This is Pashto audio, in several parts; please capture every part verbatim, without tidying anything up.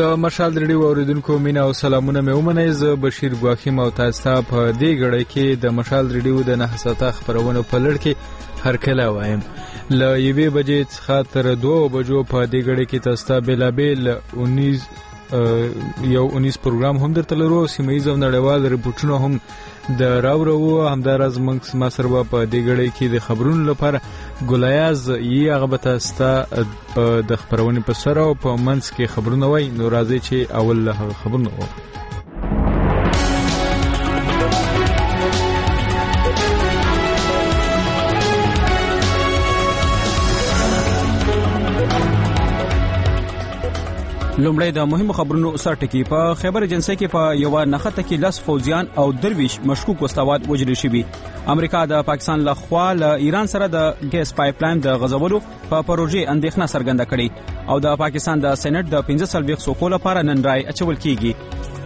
د مشال ریډیو اوریدونکو مینا او سلامونه مې ومنئ. زه بشیر ګواخیم او تاسو ته په دې غړې کې د مشال ریډیو د نه ساعته خبرونو په لړ کې هرکله وایم. له یوې بجې څخه تر دوه بجو په دې غړې کې تاسو ته بېلابېل انیس یو انیس پروګرام هم درته لرو. سیمه‌ییز او نړیوال ریپورټونه هم د راوړو. همداراز موږ ما سره په دې غړې کې د خبرونو لپاره ګلایاز یې هغه به تاسو ته د خبرونې په سر او په منځ کې خبرونه وای. نو راځي چې اول له خبرونو وو. لومړی د مهمو خبرونو سر ټکی. په خیبر ایجنسی کې په یو نخته کې لس فوجیان او درویش مشکوک وسلوال وژل شوي. امریکا د پاکستان له خوا له ایران سره د ګیس پایپ لاین د غځولو په پروژې اندېښنه څرګنده کړې او د پاکستان د سېنات د پنځه څلوېښت سوکو لپاره نن رای اچول کیږي.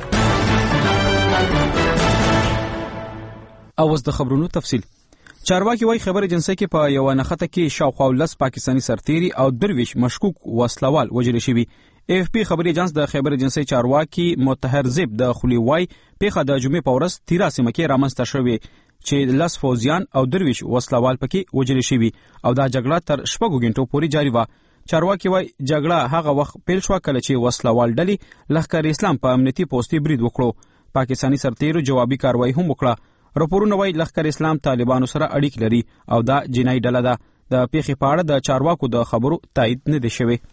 اوس د خبرونو تفصیل. چارواکي وايي خبر ایجنسی کې په یو نخته کې شاوخوا لس پاکستانی سرتیري او درویش مشکوک وسلوال وژل شوي. اف پی خبري ایجنس د خبر ایجنسی چارواکي مطهر زیب د خلیوای پیخه د جمعې په ورځ تیرا سیمه کې رامنځته شوې چې لس فوجیان او درویش وسلوال پکې وژل شوي او دا جګړه تر شپږو غنټو پورې جاري و. چارواکي وايي جګړه هغه وخت پیل شو کله چې وسلوال ډلې لښکر اسلام په امنیتي پوسټي برید وکړو. پاکستانی سرتیرو جوابي کاروایی هم وکړه. راپورونه وايي لښکر اسلام طالبانو سره اړیک لري او دا جنایي ډله ده. د پیښې په اړه د چارواکو د خبرو تایید نه دی شوی.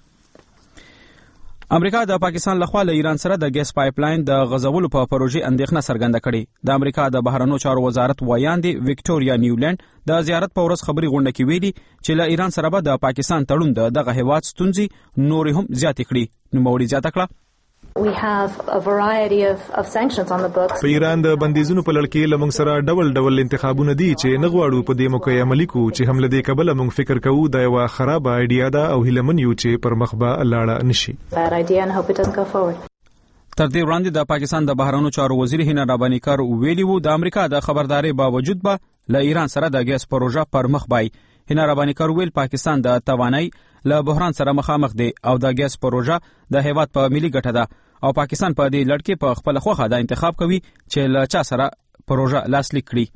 امریکا د پاکستان لخوا له ایران سره د ګیس پایپ لاین د غځولو په پروژې اندېښنه څرګنده کړې. د امریکا د بهرنیو چارو وزارت ویاندې وکټوریا نیولند د زیارت په ورځ خبري غونډه کې ویلي چې له ایران سره به د پاکستان تړون د دغه هیواد ستونزې نورې هم زیاتې کړي. نوموړي زیاته کړه We have a variety of, of sanctions on the books. په ایران د بندیزونو په لړ کې لمونږ سره ډول ډول انتخابونه دي چې نه غواړو په دې موقع عملي کو چې هم له دې کبله مونږ فکر کوو دا یو خراب ایډیا ده او هیلمن یو چې پر مخ به لاړه نشي. Bad idea and hope it doesn't go forward. تر دې وړاندې د پاکستان د بهرنیو چارو وزیر هینا ربانی کار ویلي وو د امریکا د خبرداري باوجود به له ایران سره د ګیس پروژه پر مخ بای. هینا ربانی کار ویل پاکستان د توانای له بحران سره مخامخ دی او د ګیس پروژه د هیواد په ملي ګټه ده او پاکستان په دې لړ کې په خپل خوخه د انتخاب کوي چې له چا سره پروژه لاسلیک کړي.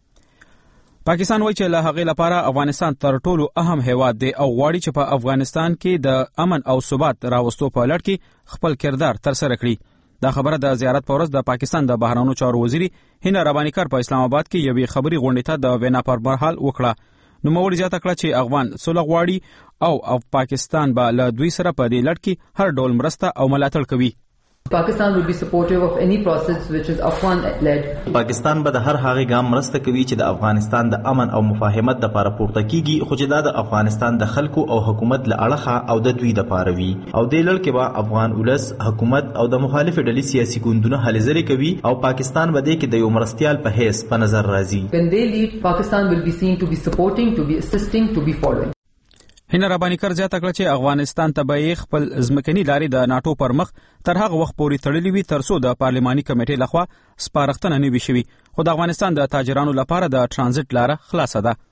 پاکستان وایي چې له هغې لپاره افغانستان تر ټولو اهم هیواد دی او غواړي چې په افغانستان کې د امن او ثبات راوستو په لړ کې خپل کردار ترسره کړي. دا خبره د زیارت په ورځ د پاکستان د بهرنیو چارو وزیر هینا ربانی کار په اسلام آباد کې یوې خبري غونډې ته د وینا پر مهال وکړه. نوموړي زیاته کړه چې افغان صلح غواړي او او پاکستان به له دوی سره په دې لړ کې هر ډول مرسته او ملاتړ کوي. Pakistan will be supportive of any process which is Afghan led. پاکستان به د هر هغه ګام مرسته کوي چې د افغانستان د امن او مفاهمت لپاره پورته کیږي خو چې دا د افغانستان د خلکو او حکومت له اړخه او د دوی د پاره وي او د لړ کې به افغان ولس حکومت او د مخالف ډلې سیاسي ګوندونه هلې ځلې کوي او پاکستان به د کې د یو مرستيال په حیث په نظر راځي. When they lead, Pakistan will be seen to be supporting, to be assisting, to be following. هینا ربانی کار زیاته کړه چې افغانستان ته به خپل ځمکني لارې د ناتو پر مخ تر هغه وخت پورې تړلې وي ترڅو د پارلماني کمیټې لخوا سپارښتنه نه وي شوې خو د افغانستان د تاجرانو لپاره د ترانزیت لاره خلاصه ده.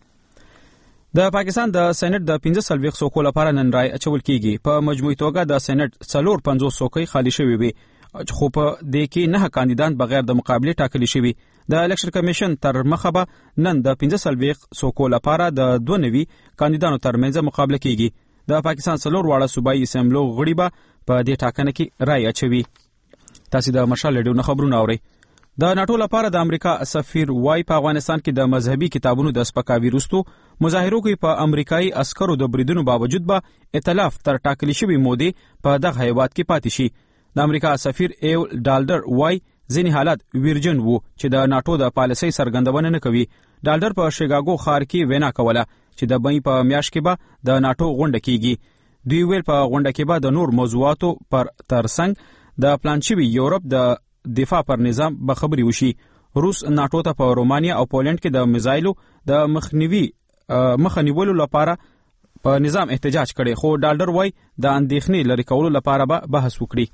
د پاکستان د سېنات د پنځه څلوېښت سوکو لپاره نن رای اچول کیږي. په مجموعي توګه د سېنات څلور پنځوس سوکۍ خالی شوي وي خو په دې کې نه کاندیدان بغیر د مقابله ټاکلي شوي. د الیکشن کمیشن تر مخه به نن د پنځه څلوېښت سوکو لپاره د دوه نوي کاندیدانو ترمنځ مقابله کیږي. د پاکستان څلور واړه صوبایي اسمبلو غړي به په دې ټاکنه کې رای اچوي. تاسو د مشال ریډیو نه خبرونه اورئ. د ناتو لپاره د امریکا سفیر وای په افغانستان کې د مذهبي کتابونو د سپکاوي وروسته مظاهرو کې په امریکایي عسکرو د بریدونو باوجود به ائتلاف تر ټاکلي شوی مودې په دغه هیواد کې پاتې شي. د امریکا سفیر ایو ډالډر وای ځینې حالات ویرجن وو چې د ناتو د پالیسۍ څرګندونه نه کوي. ډالډر په شیکاګو ښار کې وینا کوله چې د مې په میاشت کې به د ناتو غونډه کیږي. دوی ویل په غونډه کې به د نور موضوعاتو پر ترڅنګ د پلان شوي یورپ د دفاع پر نظام به خبري وشي. روس ناتو ته په رومانیا او پولند کې د میزایلو د مخنیوي مخنیولو لپاره په نظام احتجاج کړي خو ډالډر وای د اندېښنې لري کولو لپاره به بحث وکړي.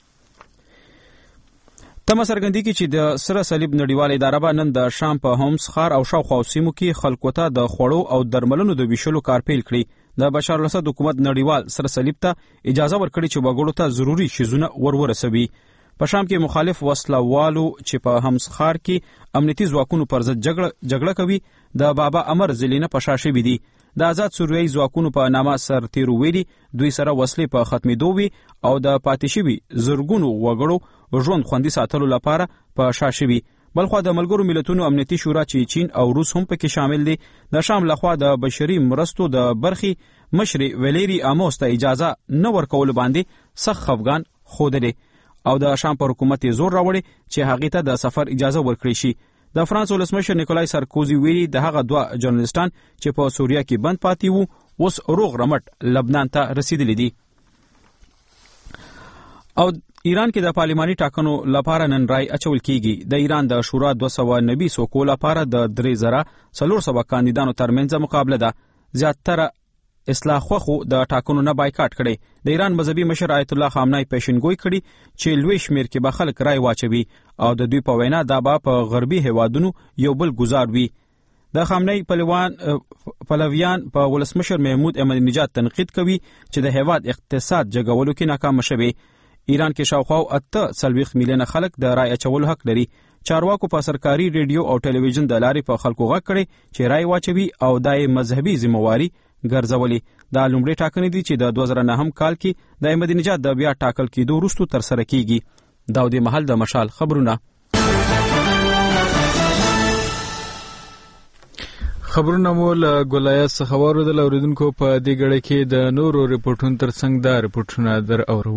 تمه څرګندي کې چې د سره صلیب نړیواله اداره به نن د شام په هومس ښار او شاوخوا سیمو کې خلکو ته د خوړو او درملونو د ویشلو کار پیل کړي. د بشار الاسد حکومت نړیوال سره صلیب ته اجازه ورکړي چې وګړو ته ضروری شیزونه ورورسوي. په شام کې مخالف وسلوالو چې په همسخار کې امنیتي ځواکونو پر ضد جګړه کوي د بابا امر زلینه په شا شوي دي. د آزاد سوریایي ځواکونو په نامه سرتیرو ویلي دوی سره وسلې په ختمېدو وي او د پاتې شوي زرګونو وګړو ژوند خوندي ساتلو لپاره په شا شوي. بلخوا د ملګرو ملتونو امنیتي شورا چې چین او روس هم پکې شامل دي د شام لخوا د بشري مرستو د برخې مشر ویلری آموس ته اجازه نه ورکول باندې سخت خفګان ښودلی او د شام پر حکومت زور راوړي چې هغې ته د سفر اجازه ورکړي شي. د فرانس ولسمشر نیکولای سارکوزي ویلي د هغه دوه جرنالستان چې په سوریه کې بند پاتې وو اوس روغ رمټ لبنان ته رسیدلی دي. او ایران کې د پارلماني ټاکنو لپاره نن رای اچول کیږي. د ایران د شورا دوه سوه نوي څوکو لپاره د درې زره څلور سوه کاندیدانو ترمنځ مقابله ده. زیاتره اصلاح خوخو د ټاکنو نه بایکاټ کړي. د ایران مذهبي مشر آیت الله خامنه‌ای پیشنګوئی کړي چې لوی شمیر کې به خلک رای واچوي او د دوی په وینا دا به په غربي هیوادونو یو بل گزار وي. د خامنه‌ای پلوان پلویان په ولسمشر محمود احمدی نژاد تنقید کوي چې د هیواد اقتصاد جګولو کې ناکام شوی. ایران کې شاوخوا اته څلوېښت میلیونه خلک د رای اچولو حق لري. چارواکو په سرکاري ریډیو او ټلویزیون د لارې په خلکو غږ کړي چې رای واچوي او دای مذهبي ذمہواری ګرځولي. دا لومړی ټاکنې دي چې د دوه زره نهم کال کې د احمدی نژاد د بیا ټاکل کېدو وروسته ترسره کیږي. دا د محل د مشال خبرونه. خبرونه مو له ګولایت څخه واوریدل. اوریدونکو په دې غړي کې د نورو ریپورتونو ترڅنګ دا ریپورتونه در اورو.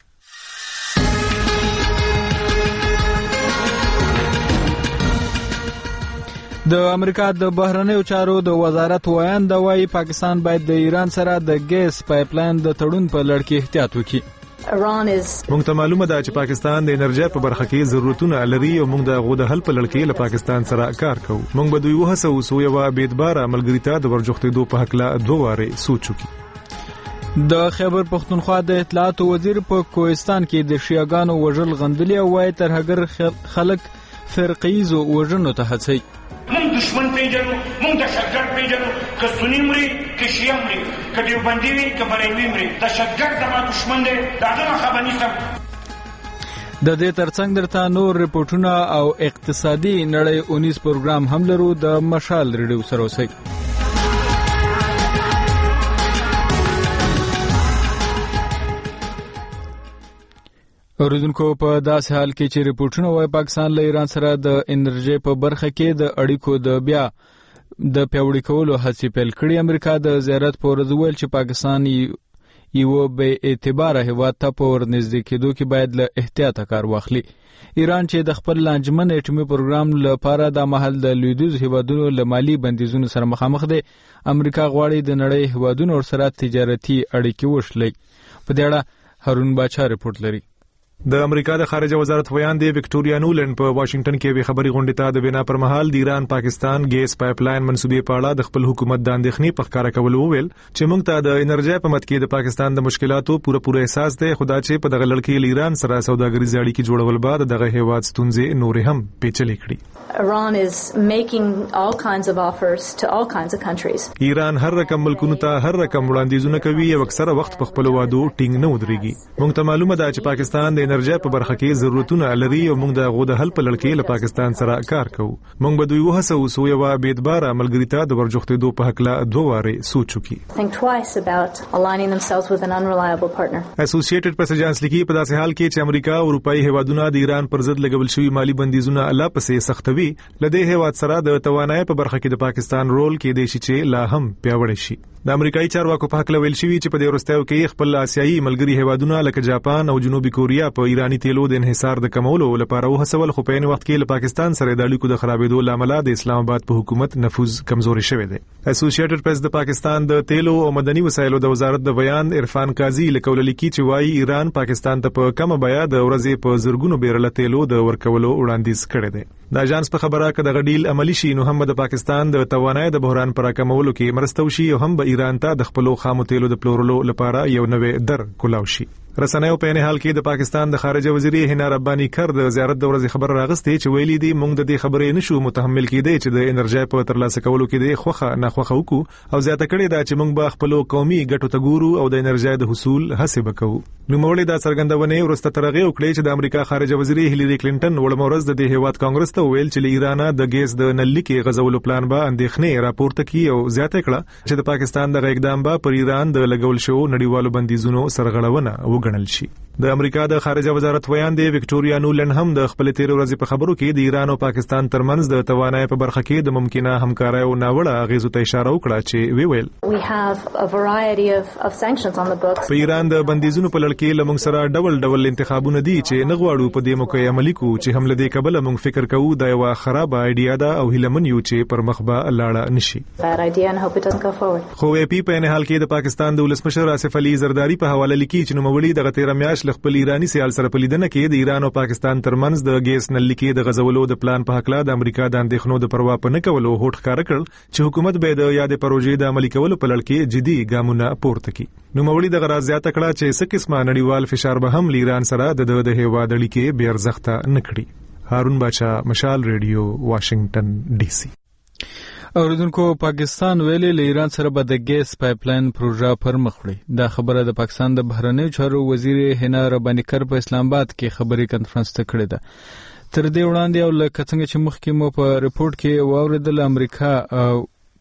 د امریکا د بهرنیو چارو د وزارت وایند وايي پاکستان باید د ایران سره د ګیس پایپلاین د تړون په لړ کې احتیاط وکړي. موږ ته معلومه ده چې پاکستان د انرژي په برخه کې ضرورتونه لري او موږ د غوډه حل په لړ کې له پاکستان سره کار کوو. موږ به دوی وهڅوو چې یو بېدبار ملګرتیا د ورجختېدو په حق لا دوه واره سوچ وکړي. د خیبر پختونخوا د اطلاعات وزیر په کوهستان کې د شیعاګانو وژل غندلي او وايي ترهګر خلک فرقیزو وژنو ته هڅوي. مونږ دشمن پیژنو، مونږ دهشتګرد پیژنو، که سنی مري که شیعه مري که دیوبندي وي که بریلوي مري. دهشتګرد زما دشمن دی، د هغه نه خبر نیسم. د دې ترڅنګ درته نور ریپورتونه او اقتصادي نړۍ اونیس پروګرام هم لرو. د مشال ریډیو سره اوسئ. اوریدونکو په داسې حال کې چې ریپورتونه وايي پاکستان له ایران سره د انرژي په برخه کې د اړیکو د بیا د پیوړی کولو هڅې پیل کړې. امریکا د زیارت په ورځ ویل چې پاکستان یو به اعتبار هیواد ته په ورنږدې کېدو کې باید له احتیاط کار واخلي. ایران چې د خپل لانجمن اټومي پروګرام لپاره د محل د لویدیز هیوادونو له مالی بندیزونو سره مخامخ دی. امریکا غواړي د نړۍ هیوادونو سره تجارتي اړیکې وشلي. په دې اړه هارون باچا ریپورت لري. د امریکا د خارجه وزارت ویاند وکټوریا نولند په واشنگټن کې به خبري غونډه ته د بنا پر مهال د ایران پاکستان ګیس پایپلاین منسوبې په اړه د خپل حکومت د اندېښنې په ښکارا کول وویل چې موږ ته د انرژي په مت کې د پاکستان د مشکلاتو پوره پوره احساس دی. خدا چې په دغه لړ کې ایران سره سوداګریزي اړیکې جوړول بعد دغه هیواد ستونزې نورې هم پیچلې کړې. Iran is making all kinds of offers to all kinds of countries. ایران هر رقم ملکونو ته هر رقم وړاندیزونه کوي او اکثره وخت په خپل وادو ټینګ نه ودرېږي. موږ ته معلومه ده چې پاکستان د انرژي په برخه کې ضرورتونه لري او موږ د غوډه حل په لړ کې له پاکستان سره کار کوو. موږ به دوی وهڅوو چې یو بېدبار ملګرتیا د ورجختېدو په حق لا دوه واره سوچ وکړي. Think twice about aligning themselves with an unreliable partner. اسوسییټډ پریس ایجنسی لیکي په داسې حال کې چې امریکا او اروپאי هیوادونه د ایران پر ضد لګول شوی مالی بندیزونه لا پسې سختوي. لدې هیواد سره د توانایي په برخه کې د پاکستان رول کې دی چې لا هم پیاوړی شي. د امریکایي چارواکو په حق لویل شوی چې په دې ورستیو کې خپل آسیایي ملګري هیوادونه لکه جاپان او جنوبي کوریا په ایرانی تیلو د انحصار د کمولو لپاره وهڅول، خو په عین وخت کې له پاکستان سره د اړیکو د خرابېدو لامل د اسلام آباد په حکومت نفوذ کمزوري شوی دی. اسوسییټډ پریس د پاکستان د تیلو او مدني وسایلو د وزارت د بیان عرفان قاضي لیکول لیکي چې وايي ایران پاکستان ته په کم بیا د ورځې په زرګونو بیرل تیلو د ورکولو وړاندیز کړی دی. د اژانس په خبره کې د غډیل عملی شي نو هم د پاکستان د توانایي د بحران پر راکمولو کې مرسته وشي او هم به ایران ته د خپل خامو تیلو د پلورلو لپاره یو نوې در کولاو شي. رسنیو په نه حال کې د پاکستان د خارجه وزیر هنا ربانی کر د زیارت د ورځې خبر راغستې چې ویلي دي موږ د دې خبرې نشو متحمل کېدی چې د انرژي په ترلاسه کولو کې د خوخه نه خوخه وکړو او زیاته کړې ده چې موږ به خپل قومي ګټو ته ګورو او د انرژي د حصول هڅه وکړو. نو مولوی دا څرګندونه ورسته ترغه وکړي چې د امریکا خارجه وزیر هیلری کلینټن ولمورز د دې هیواد کانګرس ته ویل چې ایران د ګیس د نلۍ کې غزولو پلان به اندېښنې راپورته کړي او زیاته کړه چې د پاکستان د اقدام به پر ایران د لګول شو نړیوالو بندیزونو سرغړونه وګڼل شي. د امریکا د خارجه وزارت ویاندې وکټوریا نولن هم د خپل تیر ورځې په خبرو کې د ایران او پاکستان ترمنځ د توانایي په برخه کې د ممکنه همکارۍ او ناوړه اغیزو ته اشاره وکړه چې وی ویل We have a variety of of sanctions on the books. په ایران د بندیزونو په لړ کې لمونږ سره ډول ډول انتخابونه دي چې نه غواړو په دې موقع عملي کو چې هم لدې کبل مونږ فکر کوو دا یو خراب ایډیا ده او هیلمن یو چې پر مخ به لاړه نشي. Bad idea and hope it doesn't go forward. خو ای پی په نه حال کې د پاکستان د ولسمشر آصف علي زرداری په حواله لیکي چې نوموړي د غتیر میاش خپل ایرانی سیال سره په لیدنه کې د ایران او پاکستان ترمنځ د ګیس نلۍ کې د غزولو د پلان په حق لا د امریکا د اندېښنو د پروا په نه کولو هوټ ښکار کړ چې حکومت به د یادې پروژې د عملي کولو په لړ کې جدي ګامونه پورته کړي. نوموړي د غراض زیاته کړه چې څه قسمه نړیوال فشار به هم ایران سره د د هیواد اړیکې بې ارزښته نه کړي. هارون بادشاہ، مشال ریډیو، واشنگټن ډي سي. اوریدونکو، پاکستان ویلي له ایران سره به د ګیس پایپلاین پروژه پر مخ وړي. دا خبره د پاکستان د بهرنیو چارو وزیر هنا ربانی کر په اسلام آباد کې خبري کانفرنس ته کړې ده. تر دې وړاندې او لکه څنګه چې مخکې مو په ریپورت کې واوریدل، امریکا او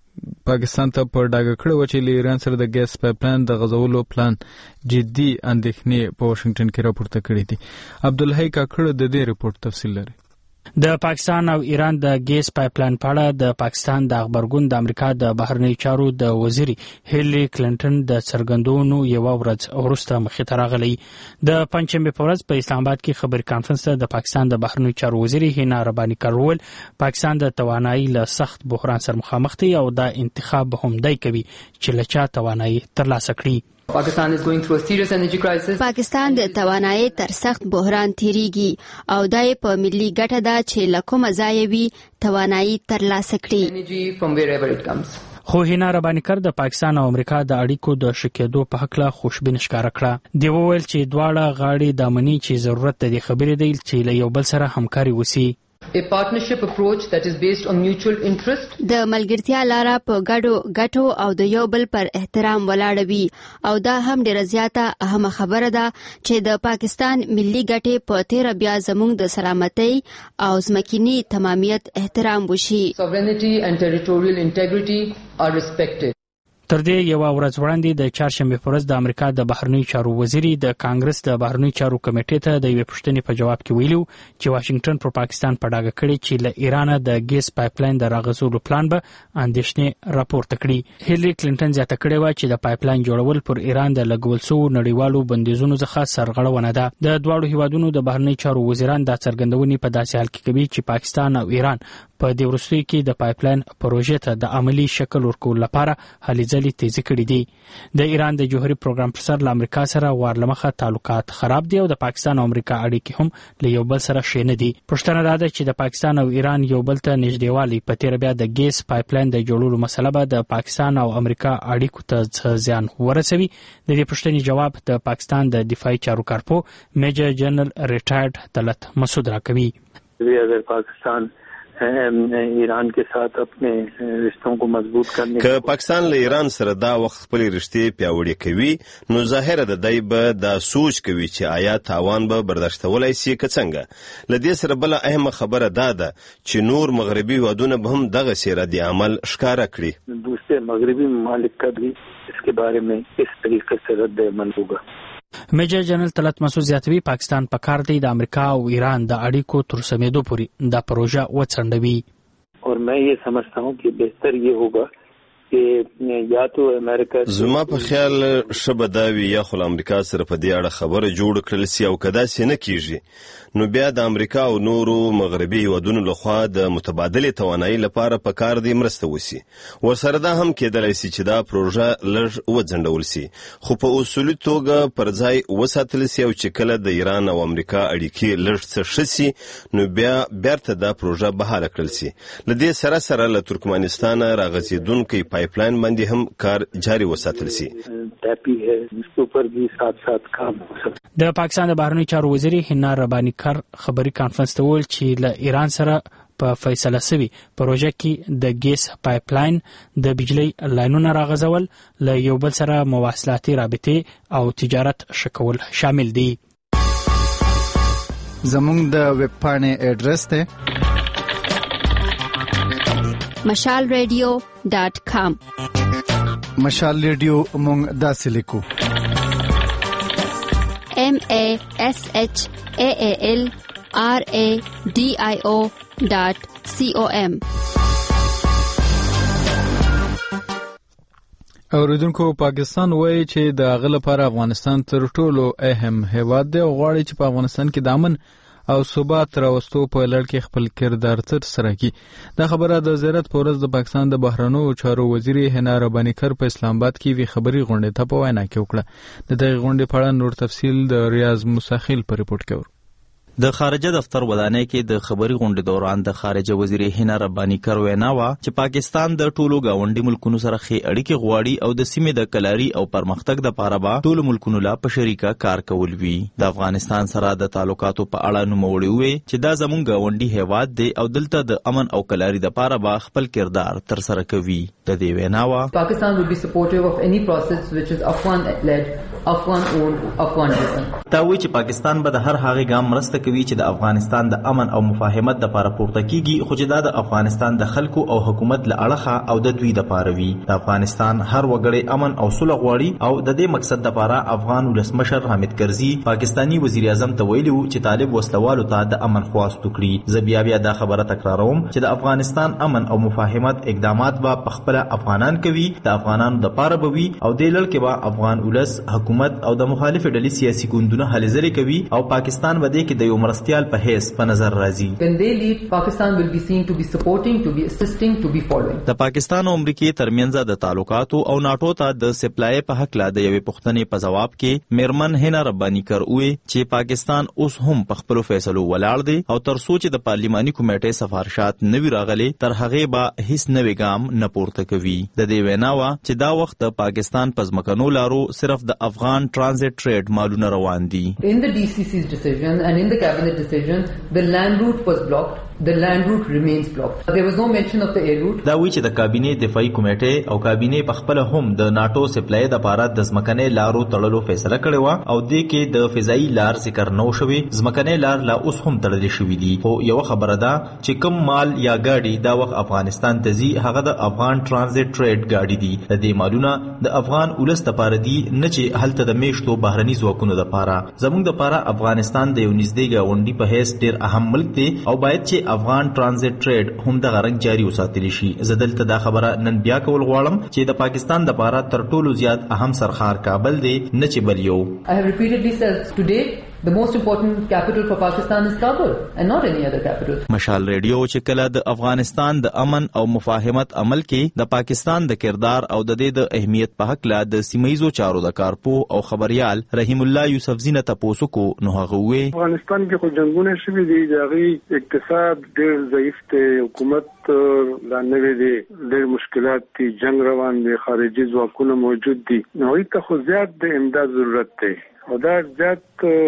پاکستان ته په ډاګه کړه و چې له ایران سره د ګیس پایپلاین د غزولو پلان جدي اندېښنې په واشنگټن کې راپورته کړې دي. عبدالحی کاکړ د دې ریپورت تفصیل لري. د پاکستان او ایران د ګیس پایپلاین په اړه د پاکستان د خبرګون د امریکا د بهرنیو چارو د وزیر هیلری کلینټن د څرګندونو یو ورځ وروسته مخې ته راغلی. د پنځمې په ورځ په اسلام آباد کې خبري کانفرنس ته د پاکستان د بهرنیو چارو وزیر هینا ربانی کر وویل پاکستان د توانایي له سخت بحران سره مخامخ دی او دا انتخاب هم دی کوي چې له چا توانایي ترلاسه کړي. Pakistan is going through a serious energy crisis. پاکستان د توانایي تر سخت بحران تیریږي او دای په ملي ګټه ده چې لکه مزایوي توانایي ترلاسه کړي. Energy from wherever it comes. خو هینا ربانی کر د پاکستان او امریکا د اړیکو د شکېدو په حق لا خوشبین ښکارا کړه. دی وویل چې دواړه غاړې د منی چې ضرورت د خبرې دی چې له یو بل سره همکاري وسی. A partnership approach that is based on mutual interest. د ملګرتیا لاره په ګډو ګټو او د یو بل پر احترام ولاړه وي او دا هم ډیره زیاته اهمه خبره ده چې د پاکستان ملي ګټې په تیر بیا زموږ د سلامتۍ او ځمکني تمامیت احترام وشي. Sovereignty and territorial integrity are respected. تر دې یو ورځ وړاندې د چهارشنبه په ورځ د امریکا د بهرنیو چارو وزیر د کانګرس د بهرنیو چارو کمیټې ته د یوې پوښتنې په جواب کې ویلو چې واشنگټن پر پاکستان په ډاګه کړي چې له ایران د ګیس پایپلاین د راغزولو پلان به اندېښنې راپورته کړي. هیلری کلینټن زیاته کړې و چې د پایپلاین جوړول پر ایران د لګول شو نړیوالو بندیزونو څخه سرغړونه ده. د دواړو هیوادونو د بهرنیو چارو وزیران د څرګندونې په داسې حال کې کوي چې پاکستان او ایران په دې وروستیو کې د پایپلاین پروژې ته د عملی شکل ورکول لپاره هلې ځلې تیزی کړې دي. د ایران د جوهري پروګرام پر سر له امریکا سره وارلمخه تعلقات خراب دي او د پاکستان او امریکا اړیکې هم له یو بل سره ښې نه دي. پوښتنه دا ده چې د پاکستان او ایران یو بل ته نږدېوالی په تیر بیا د ګیس پایپلاین د جوړولو مسله به د پاکستان او امریکا اړیکو ته زیان ورسوي. د دې پوښتنې جواب د پاکستان د دفاعي چارو کارپو میجر جنرال ریټایرډ طلعت مسعود راکوي. اگر پاکستان ایران کے ساتھ اپنے رشتوں کو مضبوط کرنے که پاکستان له ایران سره دا وخت خپل رشتې پیاوړې کوي نو ظاهره ده دی به دا سوچ کوي چې آیا تاوان به برداشتولای شي که څنګه. له دې سره بل اهمه خبره دا ده چې نور مغربي هیوادونه به هم دغه سره د عمل ښکارا کړي. دوسرے مغربی ممالک کا بھی اس کے بارے میں اس طریقے سے رد عمل ہوگا. میجر جنرال طلعت مسعود زیاتوي پاکستان په کار دی د امریکا او ایران د اړیکو تر سمېدو پورې دا پروژه وڅنډوي. اور میں یہ سمجھتا ہوں کہ بہتر یہ ہوگا چې یا تو امریکا زما په خیال شبه دا وی یا خو امریکا سره په دې اړه خبره جوړ کړل سی او کدا سي نه کیږي نو بیا د امریکا او نورو مغربي هیوادونو لخوا د متبادل توانایي لپاره په کار دی مرسته وسی. ورسره دا هم کېدلای شي چې دا پروژه لږ وځنډول سي خو په اصولي توګه پر ځای وساتل سي او چې کله د ایران او امریکا اړیکې لږ څه شسي نو بیا بیرته دا پروژه بحاله کړل سي. لدې سره سره له ترکمنستان راغزیدونکو پایپ لاین باندې هم کار جاري وساتل شي. ټاپي ہے اس کے اوپر بھی ساتھ ساتھ کام ہو سکتا. د پاکستان د بهرنی چارو وزیر حنا ربانی کر خبري کانفرنس ته ویل چې له ایران سره په فیصله سوي پروژه کې د ګیس پایپ لاین د بجلی لاینونو راغځول له یو بل سره مواصلاتي رابطې او تجارت شکول شامل دي. زموږ د ویب پاڼې اډرس ته مشال ریډیو ډاٹ کام. مشال ریډیو مونږ داسې لیکو M A S H A A L R A D I O dot com. اوریدونکو پاکستان وایي چې د هغه لپاره افغانستان تر ټولو اهم هیواد دی او غواړي چې په افغانستان کې د امن او ثبات راوستو په لړ کې خپل کردار تر سره کړي. دا خبره د زیارت په ورځ د پاکستان د بهرنیو چارو وزیر حنا ربانی کر په اسلام آباد کې وی خبري غونډه ته په وینا کې وکړه. د دغه غونډې په اړه نور تفصیل د ریاض مساخیل په ریپورت کې ور. د خارجه دفتر ودانۍ کې د خبري غونډې دوران د خارجه وزیر حنا ربانی کر وینا وا چې پاکستان د ټولو گاونډي ملکونو سره ښې اړیکې غواړي او د سیمې د کلاري او پرمختګ د پاره به ټولو ملکونو لا په شریکه کار کول وی. د افغانستان سره د تعلقاتو په اړه نوموړي وی چې دا زموږ گاونډي هیواد دی او دلته د امن او کلاري د پاره به خپل کردار تر سره کوي. د دې وینا وا Pakistan will be supportive of any process which is Afghan led, Afghan owned, Afghan driven. دا وی چې پاکستان به د هر هغه ګام مرسته کوي چې د افغانستان د امن او مفاهمت د لپاره پورته کیږي، خو چې دا د افغانستان د خلکو او حکومت له اړخه او د دوی د لپاره وي. د افغانستان هر وګړی امن او صلح غواړي او د دې مقصد د لپاره افغان ولسمشر حامد کرزي پاکستانی وزیر اعظم ته ویلي و چې طالب وسلوالو ته د امن خواست وکړي. زه بیا بیا دا خبره تکراروم چې د افغانستان امن او مفاهمت اقدامات به په خپل افغانان کوي، د افغانانو د لپاره به وي او د لړ کې به افغان ولس حکومت او د مخالف ډلې سیاسي ګوندونه هلې ځلې کوي او پاکستان به دې کې د یو مرستیال په حیث په نظر راځي. When they lead, Pakistan will be seen to be supporting, to be assisting, to be following. د پاکستان او امریکای ترمنځ د تعلقاتو او ناټو ته د سپلای په حق لا د یوې پوښتنې په جواب کې میرمن حنا ربانی کر وې چې پاکستان اوس هم په خپل فیصلو ولاړ دی او تر سوچ د پارلیماني کمیټې سفارشات نوي راغلي تر هغه به هیڅ نوي ګام نه پورته کوي. د دې وینا وا چې دا وخت د پاکستان پزمکنو لارو صرف د افغان ترانزیت ټریډ مالونه روان دي. In the D C C's decision and in the cabinet decision, the land route was blocked. The land route remains blocked. There was no mention of the air route. دا وی چې د کابینه دفاعي کمیټې او کابینه په خپل هم د ناتو سپلای د لپاره د ځمکنۍ لارو تړلو فیصله کړې و او د کې د فضایي لار ذکر نه شوی. ځمکنۍ لار لا اوس هم تړلې شوې دي. خو یو خبره ده چې کوم مال یا گاډي دا وخت افغانستان ته ځي هغه د افغان ترانزیت ټریډ گاډي دي. د دې مالونه د افغان ولس لپاره دي نه چې هلته د میشتو بهرني ځواکونو لپاره. زموږ لپاره افغانستان د یو نږدې گاونډي په هیڅ ډیر اهم ملک دی او باید چې افغان ترانزیت ټریډ هم د غرنګ جاری وساتل شي. زه دلته دا خبره نن بیا کول غواړم چې د پاکستان د لپاره تر ټولو زیات اهم سرخار کابل دی نه چې بل یو. I have repeatedly said today the most important capital for Pakistan is Kabul and not any other capital. مشال ریډیو چې کله د افغانستان د امن او مفاهمت عمل کې د پاکستان د کردار او د دې د اهمیت په حق لا د سیمایزو چارو د کارپو او خبريال رحیم الله یوسف زینه تاسو کو نو هغه وی افغانستان کې خو جنگونه شوي دي، د اقتصاد ډېر ضعیف دی، حکومت لا نوې دی، ډېر مشکلات دي، جنگ روان دی، خارجي ځواکونه موجود دي، نو هیڅ خو زیات د امداد ضرورت دی او دا زیات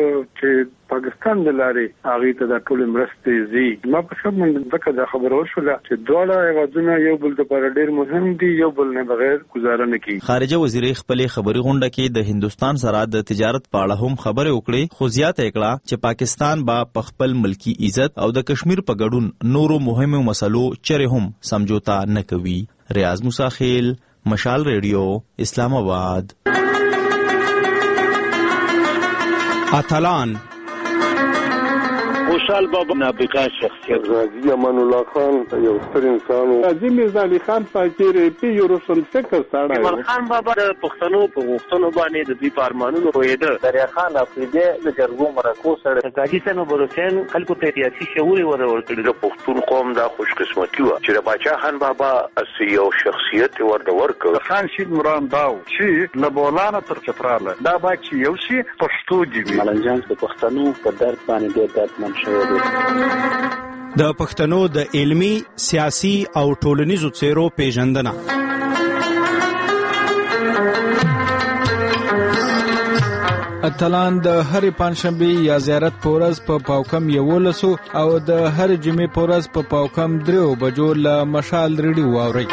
چې پاکستان د لارې هغه ته د ټول مرستې زی. ما په سم ځکه دا خبره وشوله چې دواړه هیوادونه یو بل لپاره ډېر مهم دي، یو بل نه بغیر گزاره نه کوي. خارجه وزیر خپل خبري غونډه کې د هندستان سره د تجارت په اړه هم خبرې وکړې، خو زیاته کړه چې پاکستان با په خپل ملکی عزت او د کشمیر په ګډون نورو مهمو مسلو چره هم سمجھوتا نه کوي. ریاض مساخیل، مشال ریډیو، اسلام آباد. اتلان خوشحال بابا نابغه شخصیت، غازی امان الله خان یو ستر انسان، غازی میرزا علي خان فقیر پی یو روشن فکر سره، عمر خان بابا د پښتنو په غوښتنو باندې د دوی پارمانونو رویده، دریا خان افریدی د جرګو مرکو سره، قاضي سنو بروسین خلکو ته سیاسي شعور ورکړي. د پښتون قوم دا خوش قسمتي و چې د باچا خان بابا اس یو شخصیت ورته ورکړ. خان شید مرام داو چې لبولانه تر چتراله دا با چې یو شي پښتو دی. ملنجان د پښتنو په درد باندې ډېر درد د پښتنو د علمی، سیاسي او ټولنیزو څیرو پیژندنه. اتلان د هرې پنځشنبې یا زیارت په ورځ په پاوکم یولسو او د هرې جمعې په ورځ په پاوکم دریو بجو له مشال ریډیو واورئ.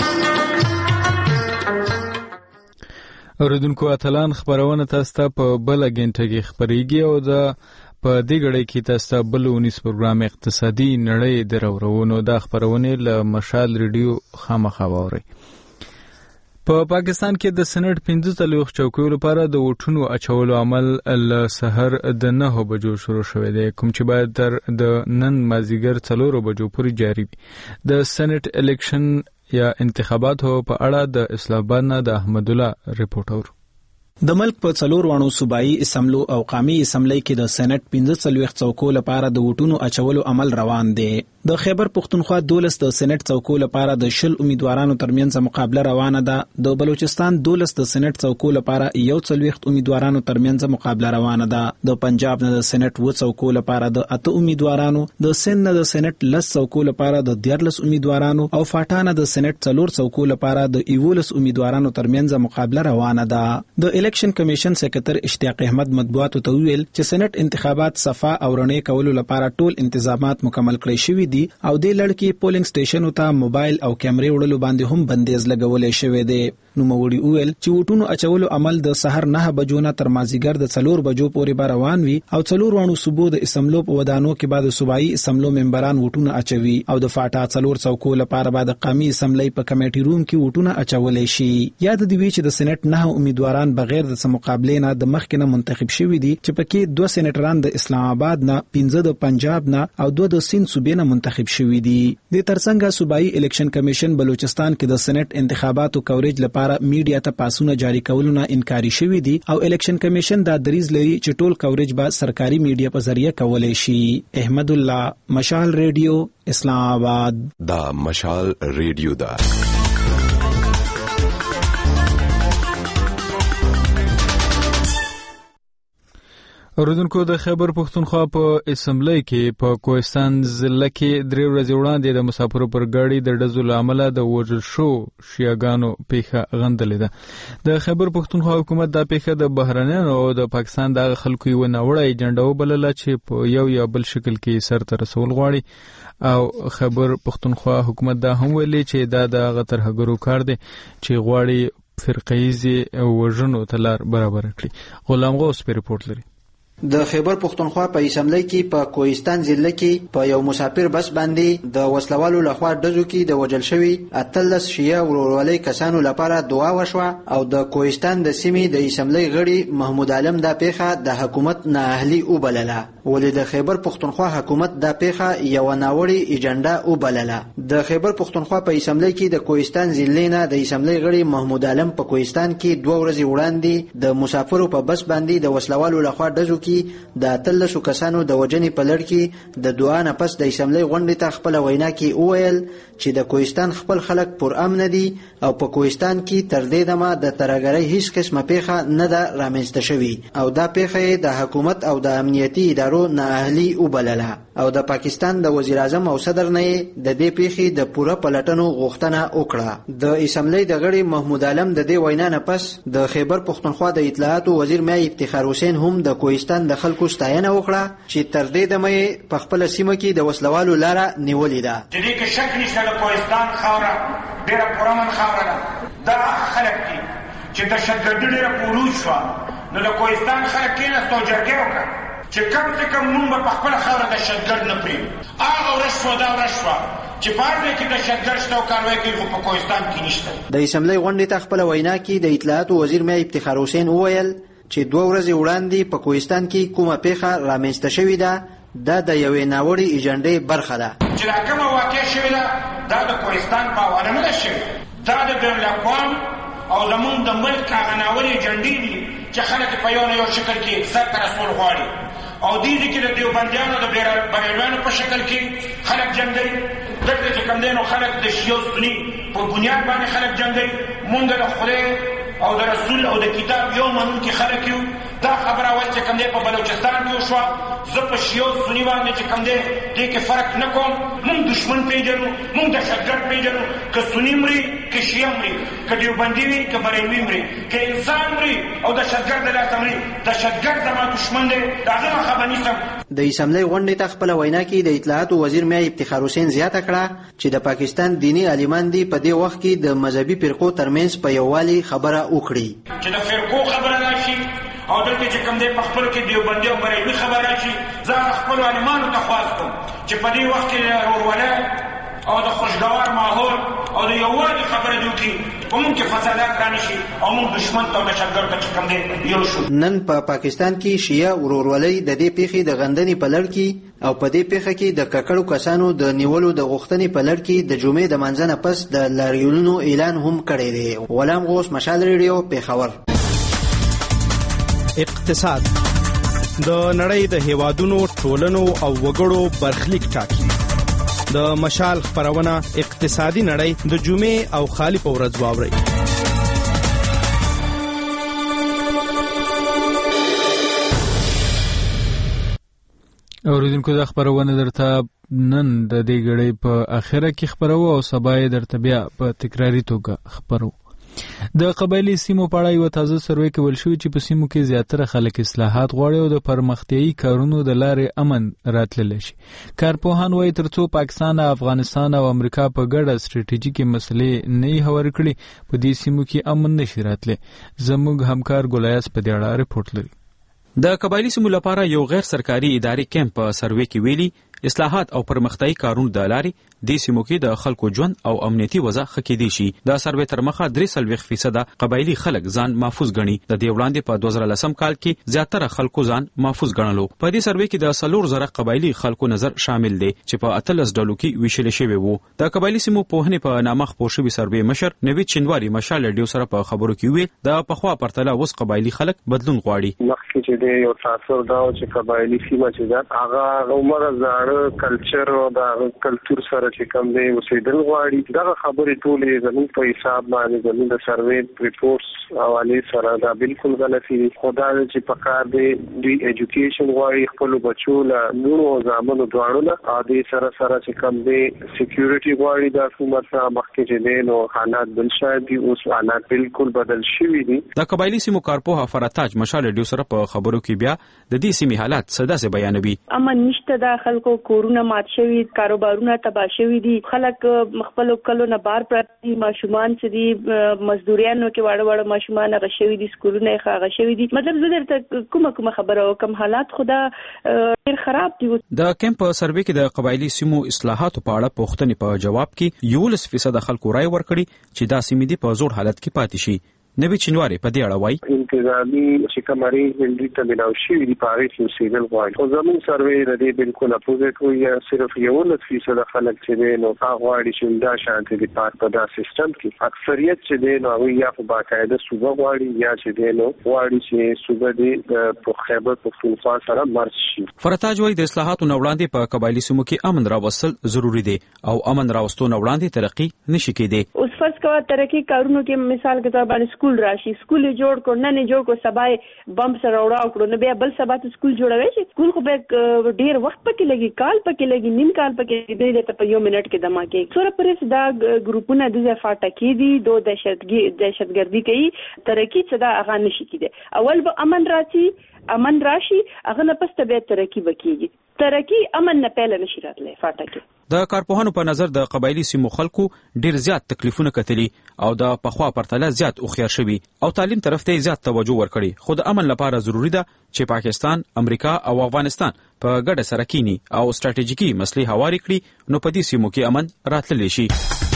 اوریدونکو اتلان خبرونه تاسو ته په بل غنټه کې خبريږي او د په دې غړي کې تاسو ته بل ونیس پروګرام اقتصادي نړۍ درورونو د خبرونه له مشال ریډیو خامخا واورئ. په پاکستان کې د سنټ پنځه څلوېښت چوکیو لپاره د ووټونو اچولو عمل له سحر د نهو بجو شروع شوی دی، کوم چې باید تر د نن مازیګر څلورو بجو پورې جاری وي. د سنټ الیکشن یا انتخاباتو په اړه د اسلام آباد نه د احمد الله ریپورټر. د ملک په څلور وانو صوبایي اسمبلو او قومي اسمبلی کې د سېنات پنځه څلوېښت څوکو لپاره د ووټونو اچولو عمل روان دی. د خیبر پختونخوا دولس د سېنات څوکو لپاره د شل امیدوارانو ترمنځ مقابله روانه ده. د بلوچستان دولس د سېنات څوکو لپاره یو څلوېښت امیدوارانو ترمنځ مقابله روانه ده. د پنجاب نه د سېنات و څوکو لپاره د اته امیدوارانو، د سند نه د سېنات لس څوکو لپاره د دیارلس امیدوارانو او فاټا نه د سېنات څلور څوکو لپاره د یولس امیدوارانو ترمنځ مقابله روانه ده. د الیکشن کمیشن سکرټر اشتیاق احمد مطبوعاتو ته ویل چې سېنات انتخابات صفا او رڼې کولو لپاره ټول انتظامات مکمل کړی شوي دي او د لړکی پولینګ سټیشنو ته موبایل او کیمرې وړلو باندې هم بندیز لګولې شوی دی. نو موړي ویل چې وټونو اچولو عمل د سحر نه بجو نه تر مازیګر د څلور بجو پورې به روان وي او څلور وانو صوبو د اسمبلو په ودانو کې بعد صوبایي اسمبلو ممبران وټونو اچوي او د فاټا څلور څوکو لپاره بعد قومي اسمبلی په کمیټي روم کې وټونو اچولې شي. یاد دی وی چې د سېنات نه امیدواران بغیر د مقابله نه د مخکنه منتخب شوي دي چې پکې دوه سېنټران د اسلام آباد نه، پنځه د پنجاب نه او دوه د سند صوبې نه منتخب شوي دي. د ترڅنګ صوبایي الیکشن کمیشن بلوچستان کې د سېنات انتخاباتو کوریج لپاره میډیا ته پاسونه جاری کولو نه انکاري شوي دي او الیکشن کمیشن دا دریز لري چې ټول کوریج به سرکاري میډیا په ذریعہ کولای شي. احمد الله، مشال ریډیو، اسلام آباد. دا مشال ریډیو دا اوریدونکو د خیبر پختونخوا په اسمبلی کې په کوهستان ضلع کې درې ورځې وړاندې د مسافرو پر ګاډي د ډزو له امله د وژل شو شیعاګانو پیښه غندلې ده. د خیبر پختونخوا حکومت دا پیښه د بهرنیانو او د پاکستان د خلکو یو ناوړه ایجنډا وبلله چې په یو یا بل شکل کې سرته رسول غواړي او خیبر پختونخوا حکومت دا هم ویلي چې دا د هغه ترهګرو کار دی چې غواړي فرقه‌ییزې وژنو ته لار برابر کړي. غلام غوث په ریپورت لري. د خیبر پختونخوا په اسمبلی کې په کوهستان ضلع کې په یو مسافر بس باندې د وسلوالو لخوا ډزو کې د وژل شوي اتلس شیعه ورورولۍ کسانو لپاره دعا وشوه او د کوهستان د سیمې د اسمبلی غړي محمود عالم دا پیښه د حکومت نااهلي وبلله، ولې د خیبر پختونخوا حکومت دا پیښه یو ناوړي ایجنډا وبلله. د خیبر پختونخوا په اسمبلی کې د کوهستان ضلع نه د اسمبلی غړي محمود عالم په کوهستان کې دوه ورځې وړاندې د مسافرو په بس باندې د وسلوالو لخوا ډزو کې د اتلسو کسانو د وجنې په لړ کې د دعا نه پس د اسمبلی غونډې ته خپل وینا کې وویل چې د کوهستان خپل خلک پر امن دي او په کوهستان کې تر دې دمه د ترهګرۍ هیڅ قسمه پیښه نه ده رامنځته شوې او دا پیښه د حکومت او د امنیتي ادارو نااهلي وبلله او د پاکستان د وزیر اعظم او صدر نه د دې پیښې د پوره پلټنو غوښتنه وکړه. د اسمبلی د غړي محمود عالم د دې وینا نه پس د خیبر پختونخوا د اطلاعاتو وزیر میا افتخار حسین هم د کوهستان د خلکو ستاینه وکړه چې تر دې دمه په خپل سیمه کې د وسلوالو لاره نیولې ده. چې دې کې شک نشته د کوهستان خاوره ډېره پرامن خاوره ده. دا خلک دي چې د شدګردي ډېره پوروج شوه نو د کوهستان خلک کېناستو او جرګې وکړه چې کم څه کم مونږ به په خپله خاوره د شدګرد نه پرېږدو. هغه ورځ شوه دا ورځ شوه چې په هر ځای کې د شدګرد شته او کاروای کوي خو په کوهستان کې نشته. د اسمبلی غونډې ته خپله وینا کې د اطلاعاتو وزیر میا افتخار حسین وویل چې دوه ورځې وړاندې په کوهستان کې کومه پیښه رامنځته شوې ده دا د یوې ناوړې ایجنډې برخه ده. چې دا کومه واقع شوې ده دا د کوهستان په حواله نه ده شوې، دا د بین الاقوام او زمونږ د ملک هغه ناوړې ایجنډې دي چې خلک په یو نه یو شکل کې سرته رسول غواړي او دې دي کې د دیوبندیانو د بریلویانو په شکل کې خلک جنګوي. دلته چې کوم دی نو خلک د شیعو سني په بنیاد باندې خلک جنګوي. مونږ د خدای او د رسول او د کتاب یو منونکي خلک یو دا خبره اول چې کوم دی په بلوچستان کې وشوه زه په شیعو سني باندې چې کوم دی دې کې فرق نه کوم موږ دشمن پیژنو موږ دهشتګرد پیژنو که سني مري که شیعه مري که دیوبندي وي که بریلوي مري که انسان مري او دهشتګرد د لاسه مري دهشتګرد زما دشمن دی د هغه نه خبر نیسم. د اسمبلی غونډې ته خپله وینا کې د اطلاعاتو وزیر میا افتخار حسین زیاته کړه چې د پاکستان دیني عالمان دي په دې وخت کې د مذهبي فرقو ترمنځ په یووالي خبره وکړي چې د فرقو خبره راشي او دلته چې کوم دی په خپل کې دیوبندي او بریلوي خبره راشي زه خپلو عالمانو ته خواست کوم چې په دې وخت کې ورورولۍ او د خوشګوار ماحول او د یووالي خبره دې وکړي په موږ کې فسادات رانشي او موږ دشمن ته او دهشتګرد ته چې کوم دی یو شو. نن په پا پاکستان کې شیعه ورورولۍ د دې پیښې د غندنې په لړ کې او په دې پیښه کې د ککړو کسانو د نیولو د غوښتنې په لړ کې د جمعې د منځنه پس د لاریونونو اعلان هم کړی دی. غلام غوث، مشال ریډیو، پیښور. اقتصاد د نړۍ د هیوادونو ټولنو او وګړو برخلیک ټاکي. د مشال خبرونه اقتصادي نړۍ د جمعې او خالی په ورځ واوري. اوریدونکو د خبرونه درته نن د دې غړې په اخره کې خبرو او سبا یې درته بیا په تکراری توګه خبرو. د قبایلی سیمو په اړه یو تازه سروې کول شوی چې په سیمو کې زیاتره خلک اصلاحات غواړي او د پرمختیایي کارونو د لارې امن راتللی شي. کارپوهان وایي ترڅو پاکستان، افغانستان او امریکا په ګډه ستراتیژیکې مسلې نه هوارې کړي په دې سیمو کې امن نشي راتلی. زموږ همکار ګولیاس په دې اړه رپورټ لري. د قبایلی سیمو لپاره یو غیر سرکاري اداري کیمپ په سروې کې ویلي اصلاحات او پرمختیایي کارونو د لارې د سیمو کې د خلکو ژوند او امنیتي وضع ښه کېدی شي. د سروې تر مخه درې څلوېښت فیصده قبایلی خلک ځان محفوظ ګڼي. د دې وړاندې په دوه زره لسم کال کې زیاتره خلکو ځان محفوظ ګڼلو. په دې سروې کې د څلور زره قبایلی خلکو نظر شامل دی چې په اتلس ډلو کې ویشل شوی وو. د قبایلی سیمو پوهنې په نامه خپور شوی سروې مشر نوید چندواري مشال ریډیو سره په خبرو کې ویل د پخوا پرتله اوس قبایلی خلک بدلون غواړي. مخکې چې دی یو تاثر دا چې قبایلی سیمه چې ده هغه عمر زاړه کلچر او د کلچر سره چې کوم دی اوسېدل غواړي. دغه خبرې ټولې زموږ په حساب باندې زموږ د سروې ریپورټس حوالې سره دا بالکل غلطي دي. خو دا چې په کار دی دوی ایجوکیشن غواړي خپلو بچو له لوڼو او زامنو دواړو نه او دې سره سره چې کوم دی سکیورټي غواړي د حکومت سره مخکې چې دی نو حالات بل شاید دي اوس حالات بالکل بدل شوي دي. د قبایلی سیمو کارپوه فراتاج مشال ریډیو سره په خبرو کې بیا د دې سیمې حالات څه داسې بیانوي. امن نشته، د خلکو کورونه مات شوي، کاروبارونه تباه شوي دي، خلک خپل کلو نه بار پراته دي، ماشومان چې دي مزدوریانو کې واړه واړه ماشومان هغه شوي دي، سکولونه یې هغه شوي دي. مطلب زه درته کومه کومه خبره وکم حالات خدا ډېر خراب دي. د کیمپ سروې کې د قبایلی سیمو اصلاحاتو په اړه پوښتنې په جواب کې یولس فیصد خلکو رای ورکړي چې دا سیمې دي په زوړ حالت کې پاتې شي. نوی چنواري په دې اړه وایي انتظامی چې کومري هندي ته ملاوي شي د پاره کې سیګل غواړي. خو زمون سروې د دې بالکل اپوزیټ وي، صرف یو لږ فیصد خلک چې نو غواړي چې دا شانتي د پات په دا سیستم کې اکثریت چې دی نو یا په باقاعده صوبه غواړي یا چې دی نو غواړي چې صوبه دې په خیبر پختونخوا سره مرج شي. فرتاج وایي د اصلاحاتو نه وړاندې په قبایلی سیمو کې امن راوستل ضروری دی او امن راوستو نه وړاندې ترقی نشي کېدی. اوس فرض کړه ترقی کارونو کې مثال کې تر باندې سکول راشي، سکول جوړ کو نه نه جوړ کو سبای بم سره وړاو کړو نو بیا بل سبا ته سکول جوړوي شي. سکول خو به ډیر وخت پکې لګي، کال پکې لګي، نیم کال پکې دی ته په یو منټ کې دما کې. سره پرې دا ګروپونه د ځفاټه کې دي، دو دهشتګي دهشتګردي کوي، ترقی څه دا اغه نشي کېده. اول به امن راشي، امن راشي هغه نه پس ته به ترقی وکړي. ترقی امن نه پهل نشي راتلی فاټه کې. د کارپوهانو په نظر د قبایلی سیمو خلکو ډیر زیات تکلیفونه کتلي او د پخوا پرتله زیات اوخیار شوي او تعلیم طرف ته زیات توجه ورکړي. خو د امن لپاره ضروری ده چې پاکستان، امریکا او افغانستان په ګډه سره کینی او ستراتیژیکي مسلې هوارې کړي نو په دې سیمو کې امن راتللی شي.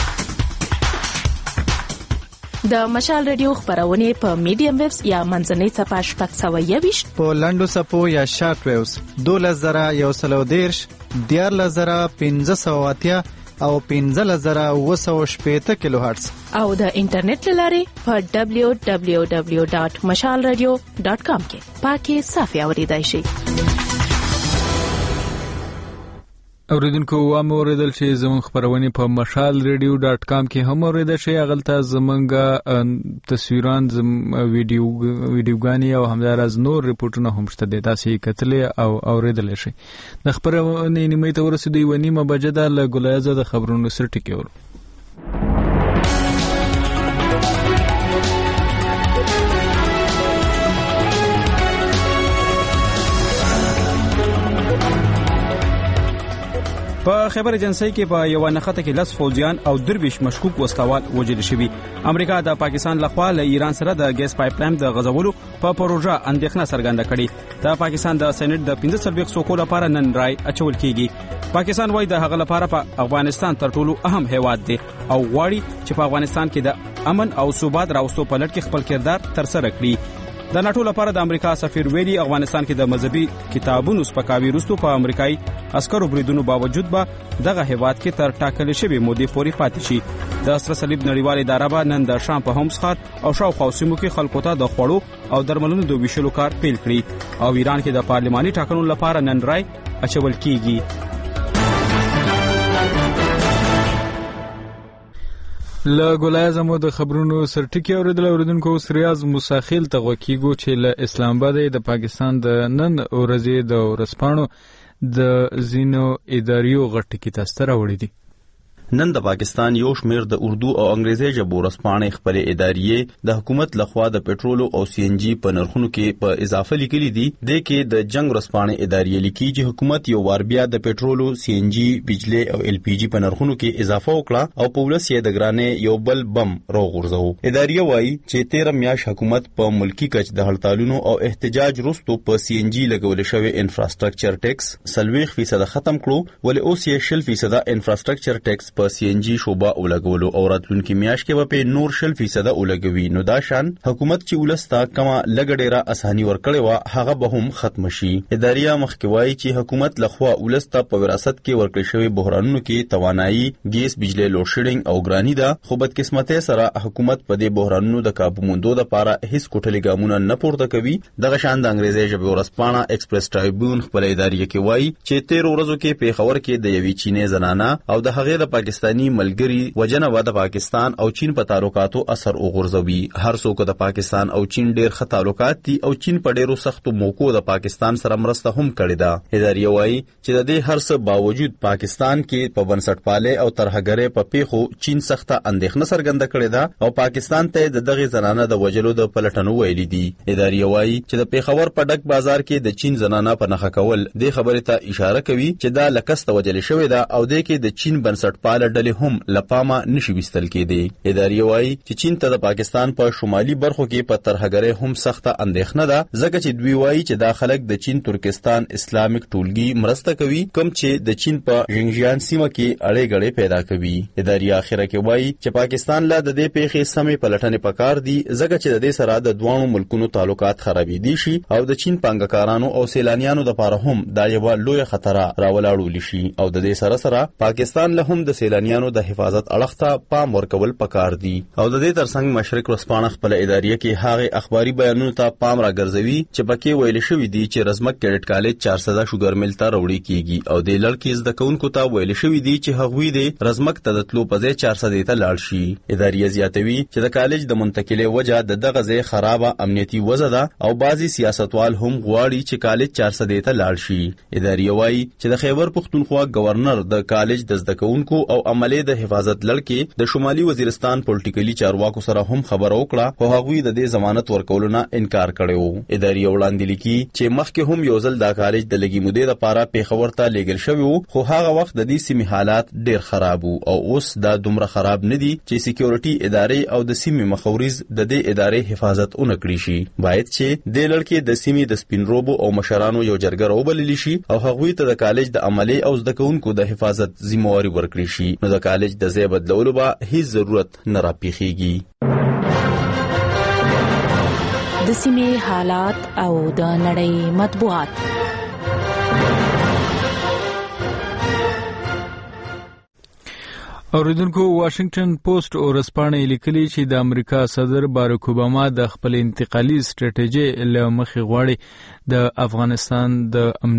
د مشال ریډیو خبرونه په میډیم ویوز یا منځنۍ صفحه شپږ سوه یوویشت په لنډو صفحو یا شارټ ویوز دولس زره یو سل او دېرش، دیارلس زره پنځه سوه اتیا او پنځلس زره اوه سوه شپېته کیلو هرتز او د انټرنیټ له لارې په دبلیو دبلیو دبلیو ډاټ مشال ریډیو ډاټ کام کې پاکي صافي اوریدای شئ. د قبایلی سیمو خبرونه په میډیم ویوز یا منځنۍ صفحه شپږ سوه یوویشت په لنډو صفحو یا شارټ ویوز دولس زره یو سل او دېرش، دیارلس زره پنځه سوه اتیا او پنځلس زره اوه سوه شپېته کیلو هرتز او د انټرنیټ له لارې په دبلیو دبلیو دبلیو ډاټ مشال ریډیو ډاټ کام کې پاکي صافي اوریدای شئ. اوریدونکو وامه اوریدل چې زموږ خبرونه په مشال ریډیو ډاټ کام کې هم اوریدل شي. اغلته زمونږ تصویران زم ویډیو ویډیوګانی او همدارز نور ریپورتونه هم شته دي، تاسو یې کتلې او اوریدل شي. د خبرونه نیمه ته ورسېدو یو نیمه بجه ده له ګلایزه د خبرونو سره ټکیور. په خیبر ایجنسی کې په یو نخته کې لس فوجیان او درویش مشکوک وسلوال وژل شوي. امریکا د پاکستان لخوا له ایران سره د ګیس پایپ لاین د غځولو په پروژه اندېښنه څرګنده کړې. د پاکستان د سېنات د پنځه څلوېښت څوکو لپاره نن رای اچول کیږي. پاکستان وايي د هغه لپاره په افغانستان تر ټولو اهم هیواد دی او غواړي چې په افغانستان کې د امن او ثبات راوستو په لټ کې خپل کردار ترسره کړي. د ناتو لپاره د امریکا سفیر ویلي افغانستان کې د مذهبي کتابونو سپکاوي وروسته په امریکایي عسکرو بریدونو باوجود به دغه هیواد کې تر ټاکل شوی مودې پورې پاتې شي. د سره صلیب نړیوال اداره به نن د شام په هومس ښار او شاوخوا سیمو کې خلکو ته د خوړو او درملونو د ویشلو کار پیل کړي او ایران کې د پارلماني ټاکنو لپاره نن رای اچول کیږي. له ګولایزه مو د خبرونو سرټکی اوریدل. اوریدونکو اوس ریاض مساخیل ته غوکیګو چې له اسلام آباد د پاکستان د نن ورځې د ورسپانو د زینو اداریو غټکی تاسو راوړي دي. نن د پاکستان یو شمیر د اردو او انګریزي ژبو ورسپانې خپل اداریې د حکومت لخوا د پېټرول او سی ان جی په نرخونو کې په اضافه لیکلي دي. د کې د جنگ ورسپانې اداریې لیکي چې حکومت یو وار بیا د پېټرول، سی ان جی، بجلی او ال پی جی په نرخونو کې اضافه وکړه او په ولس یې د ګرانې یو بل بم راغورځو. اداریه وایي چې تیره میاشت حکومت په ملکی کچ د هړتالونو او احتجاج وروسته په سی ان جی لګول شوی انفراستراکچر ټیکس سلويخ فیصد ختم کړو، ولې اوس یې شل فیصد انفراستراکچر ټیکس په سی ان جی شوبه ولګولو او راتلونکي میاشت کې به نور شل فیصد ولګوي. نو دا شان حکومت چې ولستا کما لګډیرا اساني ورکړي وا هغه به هم ختم شي. اداریه مخکوي چې حکومت لخوا ولستا په وراثت کې ورکړی شوی بحرانونو کې توانایي، ګیس، بجلی، لوډ شیډینګ او ګرانی ده، خو بدقسمتۍ سره حکومت په دې بحرانونو د کابو موندو لپاره هیڅ کوټلي ګامونه نه پورته کوي. دغه شان د انګریزي ژبې ورسپانه ایکسپریس ټرایبیون خپل اداریه کې وایي چې تیر ورځو کې پیښور کې د یوې چینی زنانه او د هغې د پاکستاني ملګری وجنه و د پاکستان او چین په تعلقاتو اثر وغورځوي. هر څوک د پاکستان او چین ډیر ښه تعلقات دي او چین په ډیرو سختو موکو د پاکستان سره مرسته هم کړې ده. اداریه وایي چې د دې هر څه باوجود پاکستان کې په بنسټپالۍ او ترهګرۍ په پیښو چین سخته اندېښنه څرګنده کړې ده او پاکستان ته د دغه زنانه د وجلو د پلټنو ویلي دي. اداریه وایي چې د پیښور په ډک بازار کې د چین زنانه په نخښه کول د خبرې ته اشاره کوي چې دا لکسته وجل شوې ده او د کې د چین بنسټپاله ډلې هم لپامه نشي وستل کېدی. اداریه وایي چې چین ته د پاکستان په شمالي برخو کې په ترهګرۍ هم سخته اندېښنه ده، ځکه چې دوی وایي چې دا خلک د چین ترکستان اسلامیک ټولګي مرسته کوي کوم چې د چین په ژینجیان سیمه کې اړې غړې پیدا کوي. اداریه اخره کې وایي چې پاکستان له د دې پیښې سمې پلټنې پکار دي، ځکه چې د دې سره د دوه ملکونو تعلقات خرابېدي شي او د چین پنګکارانو او سیلانیانو لپاره هم دا یو لوی خطر راولاړول شي او د دې سره سره پاکستان له هم د سیلانیانو د حفاظت اړخته پام ورکول پکار دي. او د دې ترڅنګ مشرق ورسپانه خپل اداریه کې هغه اخباري بیانونو ته پام راګرځوي چې پکې ویل شوی دی چې رزمک کیډټ کالج چار سو شوګر مل ته وروړي کیږي او د لړکې زده کوونکو ته ویل شوی دی چې هغوی د رزمک ته د تلو په ځای چار سو ته لاړ شي. اداریه زیاتوي چې د کالج د منتقلې وجه د دغه ځای خرابه امنیتي وضع ده او بعضي سیاستوال هم غواړي چې کالج چار سو ته لاړ شي. اداریه وایي چې د خیبر پختونخوا گورنر د کالج د زده کوونکو او عملي د حفاظت لړکې د شمالي وزیرستان پولیټیکلی چارواکو سره هم خبرو وکړه خو هغوی د دې ضمانت ورکولو نه انکار کړو. اداري وړاندې لیکي چې مخکې هم یو ځل د کالج د لګي مودې لپاره پیښور ته لېږل شوی وو خو هغه وخت د دې سیمې حالات ډېر خراب وو او اوس دا دومره خراب نه دي چې سکیورټي ادارې او د سیمې مخاورز د دې ادارې حفاظت اونکړي شي. باید چې د لړکې د سیمې د سپینروبو او مشرانو یو جرګه راوبلل شي او هغوی ته د کالج د عملي او زده کوونکو د حفاظت ذمہواری ورکړي شي. نو د کالج د ځای بدلولو به هیڅ ضرورت نه راپیښیږي. د سیمې حالات او د نړۍ مطبوعات. اوریدونکو واشنگټن پوسټ ورسپانې لیکلي چې د امریکا صدر باراک اوباما د خپل انتقالي ستراتیژي له مخې غواړي د افغانستان د امن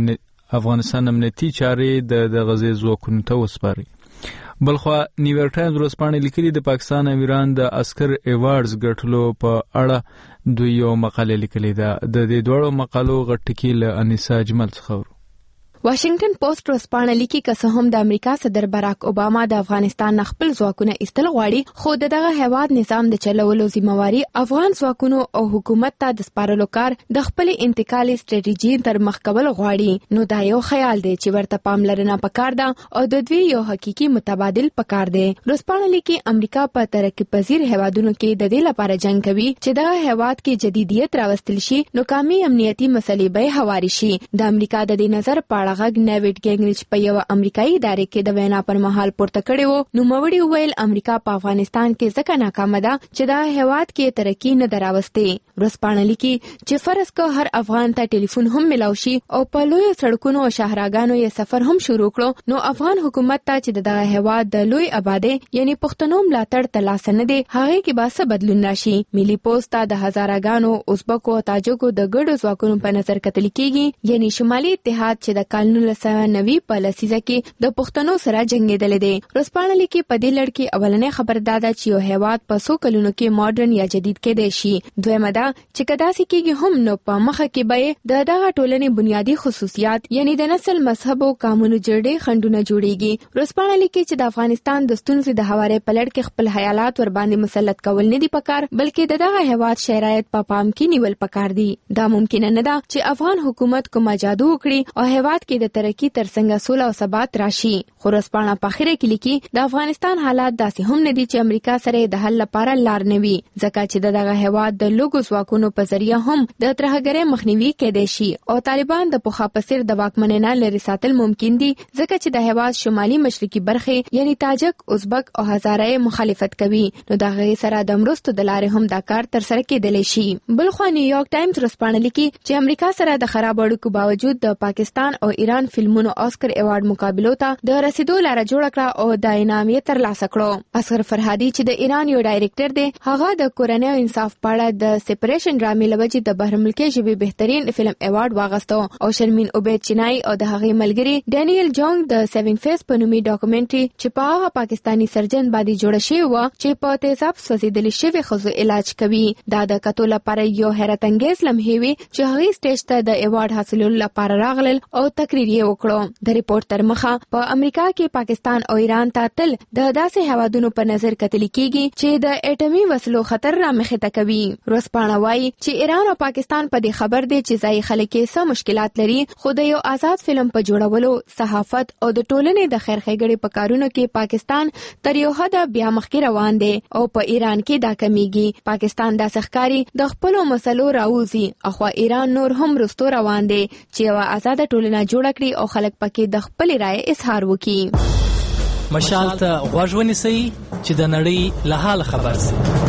افغانستان امنیتي چارې د د غزې ځواکونو ته وسپاري. بلخوا نیویارک ټایمز ورځپاڼه لیکلي د پاکستان امیران د اسکر ایوارډز ګټلو په اړه دوی یو مقاله لیکلې ده. د دې دوړو مقالو غټ ټکی له انیسا اجمل څخه. واشنگټن پوسټ ورځپاڼه لیکي که څه هم د امریکا صدر باراک اوباما د افغانستان خپل ځواکونه ایستل غواړي، خو دغه هیواد نظام د چلولو ذمہواری افغان ځواکونو او حکومت ته د سپارلو کار د خپل انتقالي ستراتیژي تر مخ کول غواړي. نو دا یو خیال دی چې ورته پاملرنه پکار ده او د دوی یو حقيقي متبادل پکار دی. ورځپاڼه لیکي امریکا په ترقی پذیر هیوادونو کې د دې لپاره جنگ کوي چې دغه هیواد کې جدیدیت راوستل شي، نو کامي امنیتي مسلې به هواري شي. د امریکا د دې نظر په غږ نیویټ ګینګریچ په یو امریکایي ادارې کې د وینا پر مهال پورته کړی وو. نو موړي ویل امریکا په افغانستان کې ځکه ناکامه ده چې دا هیواد کې ترقی نه دراوستي. ورځپاڼه لیکي چې فرض کو هر افغان ته ټلیفون هم ملاوي شي او په لوی سړکونو او شهرګانو یې سفر هم شروع کړو، نو افغان حکومت ته چې دغه هیواد د لوی آبادی یعنی پښتنو ملاتړ ترلاسه نه دی، هغه کې به څه بدلون راشي. ملي پوسټ د هزارګانو ازبکو او تاجکو د ګډو ځواکونو په نظر کتل کیږي، یعنی شمالي اتحاد چې د نولس سوه نوي په لسیزه کې د پښتنو سره جنگیدل دي. ورځپاڼه لیکي په دې لړ کې اولنې خبر داده چې یو هیواد په څو کلونو کې ماډرن یا جدید کېدای شي. دویمه ده چې کداسې کېږي هم نو په مخه کې به د دغه ټولنې بنیادی خصوصیات یعنی د نسل، مذهب او قانوني جړې خندونه جوړيږي. ورځپاڼه لیکي چې د افغانستان د ستونزې د هواري په لړ کې خپل حیالات ور باندې مسلط کول نه دي پکار، بلکې دغه هیواد شرایط په پام کې نیول پکار دي. دا ممکن نه ده چې افغان حکومت کومه جادو وکړي او هیواد کې د ترقی ترڅنګ سوله او ثبات راشي. خو ورځپاڼه په اخر کې لیکي د افغانستان حالات داسې هم نه دي چې امریکا سره د حل لپاره لار نه وي، ځکه چې دغه هیواد د لوګو ځواکونو په ذریعہ هم د ترهګرۍ مخنیوي کېدای شي او طالبان د پخوا په څیر د واکمنۍ لري ساتل ممکن دي، ځکه چې د هیواد شمالي مشرقي برخې یعنی تاجک، ازبک او هزاره مخالفت کوي، نو دغه سره د مرستو د لارې هم دا کار تر سره کېدلی شي. بلخو نیویارک ټایمز ورځپاڼه لیکي چې امریکا سره د خراب اړیکو باوجود د پاکستان او ایران فلمونو آسکر ایوارډ مقابلو ته د رسیدو لاره جوړ کړه او د انعام یې ترلاسه کړو. اصغر فرهادي چې د ایران یو ډایریکټر دی، هغه د کورنۍ او انصاف په اړه د سپریشن ډرامې لوجې د بهر ملکي ژبې بهترین فلم ایوارډ واغستو او شرمین عبید چینای او د هغې ملګری ډانیل جونګ د سیون فیس په نومي ډاکومنټري چې په هغه پاکستانی سرجن باندې جوړه شوې و چې په تیزاب سوځېدلې شوې ښځو علاج کوي. دا د کتو لپاره یو حیرت انګیز لمحې وي چې هغې سټیج ته د ایوارډ حاصلولو لپاره راغلل او تقریر یې وکړو. د ریپورت تر مخه په امریکا کې پاکستان او ایران ته تل د داسې هوادونو په نظر کتل کیږي چې د اټومي وسلو خطر را مخې ته کوي. ورځپاڼه وایي چې ایران او پاکستان په دې خبر دي چې ځای خلک یې څه مشکلات لري، خو د یو آزاد فلم په جوړولو، صحافت او د ټولنې د خیر ښېګړې په کارونو کې پاکستان تر یو حده بیا مخکې روان دی او په ایران کې دا کمیږي. پاکستان داسې ښکاري د خپلو مسلو راوځي، اخوا ایران نور هم رستو روان دی چې یو آزاد ټولنه جوړ کړي او خلک پکې د خپل رائے اظهار وکړي. مشال ته غوږ ونیسئ چې د نړۍ له حال خبر شئ.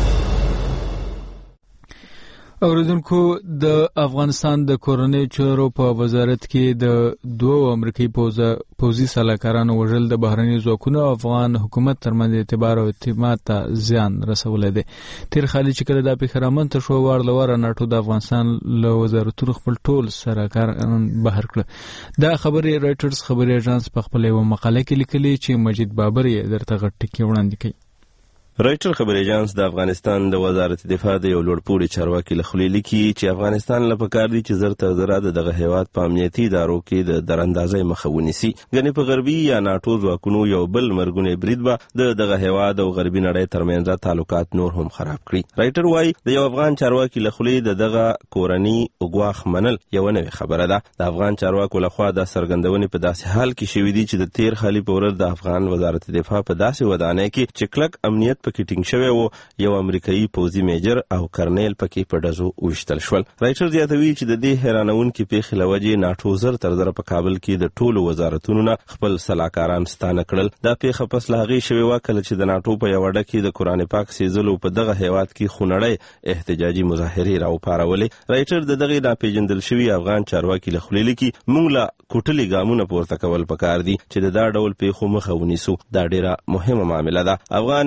اوریدونکو، د افغانستان د کورنۍ چارو په وزارت کې د دوو امریکایي پوځي سلاکارانو وژل د بهرني ځواکونو افغان حکومت ترمنځ اعتبار او اعتماد ته زیان رسولی دی. تیر خالي چې کله دا پیښه رامنځته شوه، وار له واره ناټو د افغانستان له وزارتونو خپل ټول سلاکاران بهر کړه. دا خبرې رایټرز خبري اژانس په خپل یوه مقاله کې لیکلي چې مجید بابر یې درته غټ ټکي وړاندې کوي. رایټر خبري اژانس د افغانستان د وزارت دفاع د یو لوړپوړي چارواکي له خولې لیکي چې افغانستان له پکار دی چې زر تر زره د دغه هیواد په امنیتي ادارو کې د دراندازۍ مخه ونیسي. ګنې په غربي یا ناټو ځواکونو یو بل مرګونی برید به د دغه هیواد او غربي نړۍ ترمنځ تعلقات نور هم خراب کړي. رایټر وایي د یو افغان چارواکي له خولې د دغه کورني ګواښ منل یو نوې خبره ده. د افغان چارواکو لخوا د څرګندونې په داسې حال کې شوې دي چې د تیر خالي په ورځ د افغان وزارت دفاع په داسې ودانۍ کې چې کلک امنیت پکې ټینګ شوی و، یو امریکایي پوځي میجر او کرنیل پکې په ډزو وشتل شول. رایټر زیاتوي چې د دې حیرانونکې پیښې له وجې ناټو زر تر زره په کابل کې د ټولو وزارتونو نه خپل سلاکاران ستانه کړل. دا پیښه پس له هغې شوې وه کله چې د ناټو په یوه ډه کې د قرآن پاک سیزلو په دغه هیواد کې خونړۍ احتجاجي مظاهرې راوپارولې. رایټر د دغې ناپېژندل شوي افغان چارواکي له خولې لیکي موږ له کوټلي ګامونه پورته کول پکار دي چې د دا ډول پیښو مخه ونیسو. دا ډېره مهمه معامله ده. افغان امنیتي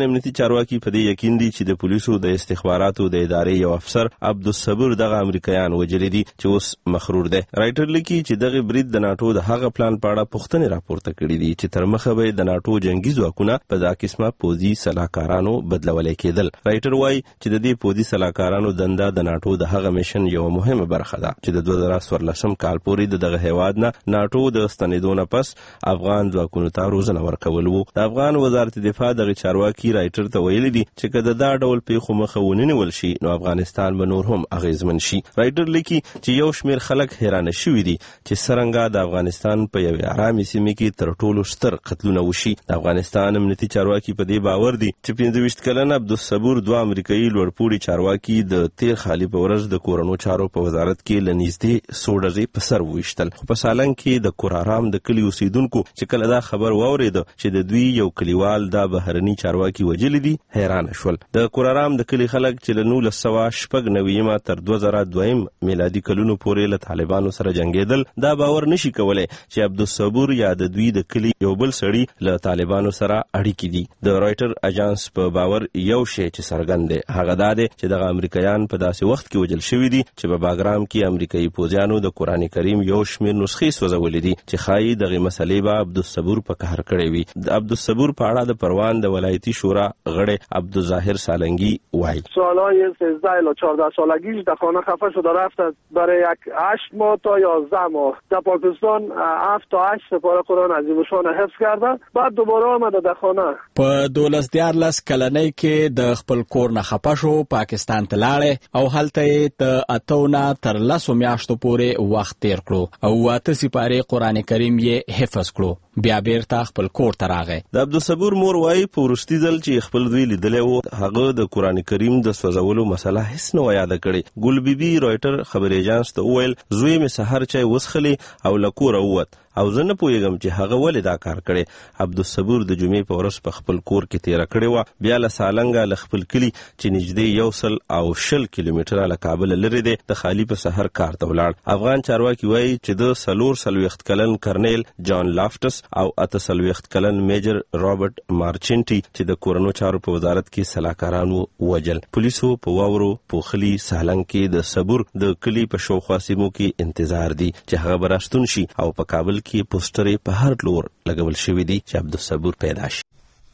چارواکي په دې یقین دي چې د پولیسو د استخباراتو د ادارې یو افسر عبدالصبور دغه امریکایان وجلي دي چې اوس مخرور دی. رایټر لیکي چې دغه برید د ناټو د هغه پلان په اړه پوښتنې راپورته کړي دي چې تر مخه به د ناټو جنگي ځواکونه په دا قسمه پوځي سلاکارانو بدلولای کېدل. رایټر وایي چې د دې پوځي سلاکارانو دنده د ناټو د هغه میشن یو مهمه برخه ده چې د دوه زره څوارلسم کال پورې د دغه هیواد نه ناټو د ستنېدو نه پس افغان ځواکونو ته روزنه ورکول وو. د افغان وزارت دفاع دغه چارواکي رایټر ته ویلي دي چې که د دا ډول پیښو مخه ونیول شي نو افغانستان به نور هم اغیزمن شي. رایټر لیکي چې یو شمېر خلک حیرانه شوي دي چې څرنګه د افغانستان په یوې ارامې سیمې کې تر ټولو ستر قتلونه وشي. د افغانستان امنیتي چارواکي په دې باور دي چې پنځه ویشت کلن عبدالصبور دوه امریکایي لوړپوړي چارواکي د تیر خالي په ورځ د کورونو چارو په وزارت کې له نږدې څو ډزې په سر وویشتل. خو په سالنګ کې د کورارام د کلي اوسیدونکو چې کله دا خبر واورېده چې د دوی یو کلیوال دا بهرني چارواکي وجلي دي حیرانه شول. د کورارام د کلي خلک چې له نولس سوه شپږ نوېیمه تر دوه زره دویم میلادي کلونو پورې له طالبانو سره جنګېدل دا باور نشي کولی چې عبدالصبور یا د دوی د کلي یو بل سړي له طالبانو سره اړیکې دي. د رایټر اجانس په باور یو شی چې څرګند دی هغه دا دی چې دغه امریکایان په داسې وخت کې وجل شوي دي چې په باګرام کې امریکایي پوځیانو د قرآن کریم یو شمېر نسخې سوځولې دي چې ښایي دغه مسلې به عبدالصبور په قهر کړی وي. د عبدالصبور په اړه د پروان د ولایتي شورا غړی عبدالظاهر سالنگی وایي سالهای سیزده الی چهارده سالگیش در خانه خفه شده رفت برای یک هشت ماه تا یازده ماه در پاکستان هفت تا هشت سپاره قرآن عظیم الشان حفظ کرده بعد دوباره آمده در خانه. په دولس دیارلس کلنۍ کې د خپل کور نه خفه شو پاکستان ته لاړې او هلته یې د اتو نه تر لسو میاشتو پورې وخت تیر کړو او اته سپارې قرآن کریم یې حفظ کړو. بیا بیرته خپل کور ته راغی. د عبدالصبور مور وایي په وروستي ځل چې خپل زوی لیدلی و هغه د قرآن کریم د سوځولو مسله هیڅ نه وه یاده کړې. ګل بیبي رایټر خبري ایجانس ته وویل زوی مې سهار چای وڅښلې او له کوره ووت او زه نه پوهېږم چې هغه ولې دا کار کړی. عبدالصبور د جمعې په ورځ په خپل کور کې تیره کړې وه. بیا له سالنګه له خپل کلي چې نږدې یو سل او شل کیلومتره له کابله لرې دی د خالي په سحر کار ته ولاړ. افغان چارواکي وایي چې د څلور څلوېښت کلن کرنیل جان لافټس او اته څلوېښت کلن میجر رابرټ مارچنټي چې د کورنو چارو په وزارت کې سلاکارانو وجل. پولیسو په واورو پوخلي سالنګ کې د صبور د کلي په شاوخوا سیمو کې انتظار دي چې هغه به راستون شي او په کابل کې پوسټرې په هر لور لګول شوي دي چې عبدالصبور پیدا شي.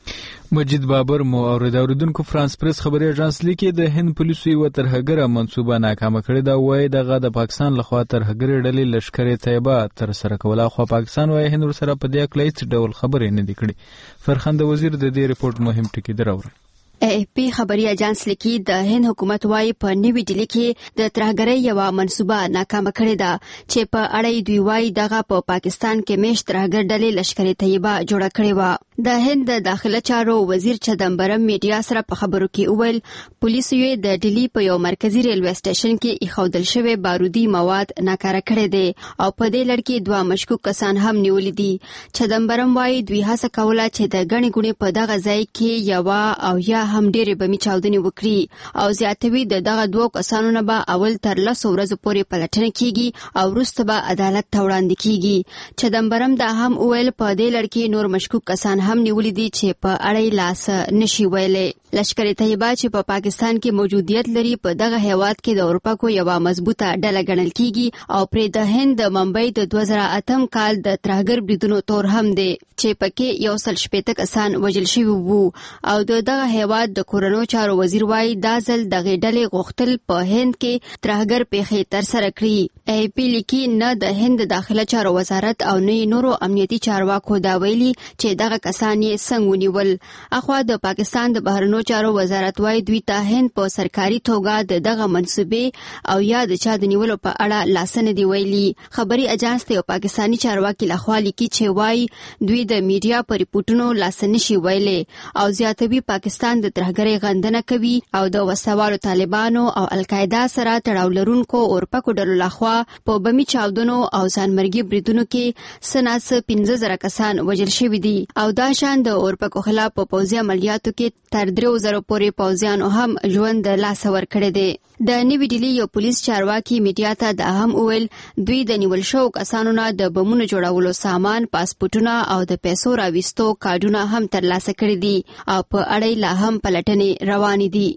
مجید بابر مو اورید. اوریدونکو فرانس پریس خبري اژانس لیکي د هند پولیسو یو ترهګره منصوبه ناکامه کړې ده. وایي دغه د پاکستان لخوا ترهګرې ډلې لشکر طیبه تر سره کوله خو پاکستان وایي هند سره په دې اړه هیڅ ډول خبرې نه دي کړې. فرخنده وزیر د دې ریپورت مهم ټکی دراوړ. ای اف پی خبري اژانس لیکي د هند حکومت وايي په نوې ډیلی کې د ترهګرۍ یو منصوبه ناکامه کړې ده چې په اړه دوی وايي دغه په پاکستان کې مېشت ترهګر ډلې لشکر طیبه جوړه کړې و. د هند د داخله چارو وزیر چدمبرم میډیا سره په خبرو کې وویل پولیسو یې د ډیلی په یو مرکزی ریلوی سټیشن کې ایښودل شوی بارودي مواد ناکاره کړی دی او په دې لړ کې دوه مشکوک کسان هم نیولي دي. چدمبرم وايي دوی هڅه کوله چې د غني ګونې په دغه ځای کې یو او یا هم ډېرې بمي چاودنې وکړي او زیاتوي د دغه دوه کسانو نه به اول تر لسو ورځو پورې پلټنه کیږي او وروسته به عدالت ته وړاندې کیږي. چدمبرم دا هم وویل په دې لړ کې نور مشکوک کسان هم نیولي دي چې په اړه لاس نشي ویلی. لشکر طیبه چې په پاکستان کې موجودیت لري په دغه هیواد کې د اروپا یو مضبوطه ډله ګڼل کیږي او پرې د هند د ممبئی د دوه زره اتم کال د ترهګر بریدونو تور هم دی چې پکې یو سل شپېته کسان وژل شوي وو او د دغه هیواد د کورنو چارو وزیر وايي دا ځل دغه ډلې غوښتل په هند کې ترهګر پیښې تر سره کړي. ای پی لیکي نه د هند داخله چارو وزارت او نه نورو امنیتي چارواکو دا ویلي چې دغه کسان یې څنګه ونیول. اخوا د پاکستان د بهرنیو چارو وزارت وايي دوی ته هند په سرکاري توګه د دغه منصوبې او یا د چا د نیولو په اړه لاسنه دی ویلي. خبري اژانس ته پاکستانی چارواکي لخوا لیکي چې وايي دوی د میډیا په ریپورتونو لاسنه شي ویلي او زیاتوي پاکستان د ترهګرۍ غندنه کوي او د وسوالو طالبانو او القاعده سره تړاو لرونکو اورپکو ډلو لخوا په بمي چاودنو او ځانمرګي بریدونو کې سناس پنځه زره کسان وژل شوي دي او دا شان د اورپکو خلاف په پوځي عملیاتو کې تر درو زره پورې پوځیانو هم ژوند د لاسه ورکړی دی. د نوې ډیلي یو پولیس چارواکي میډیا ته دا هم وویل دوی د نیول شوو کسانو نه د بمونو جوړولو سامان پاسپورټونه او د پیسو راویستو کارډونه هم ترلاسه کړي دي او په اړه لا هم هم پلټنې روانې دي.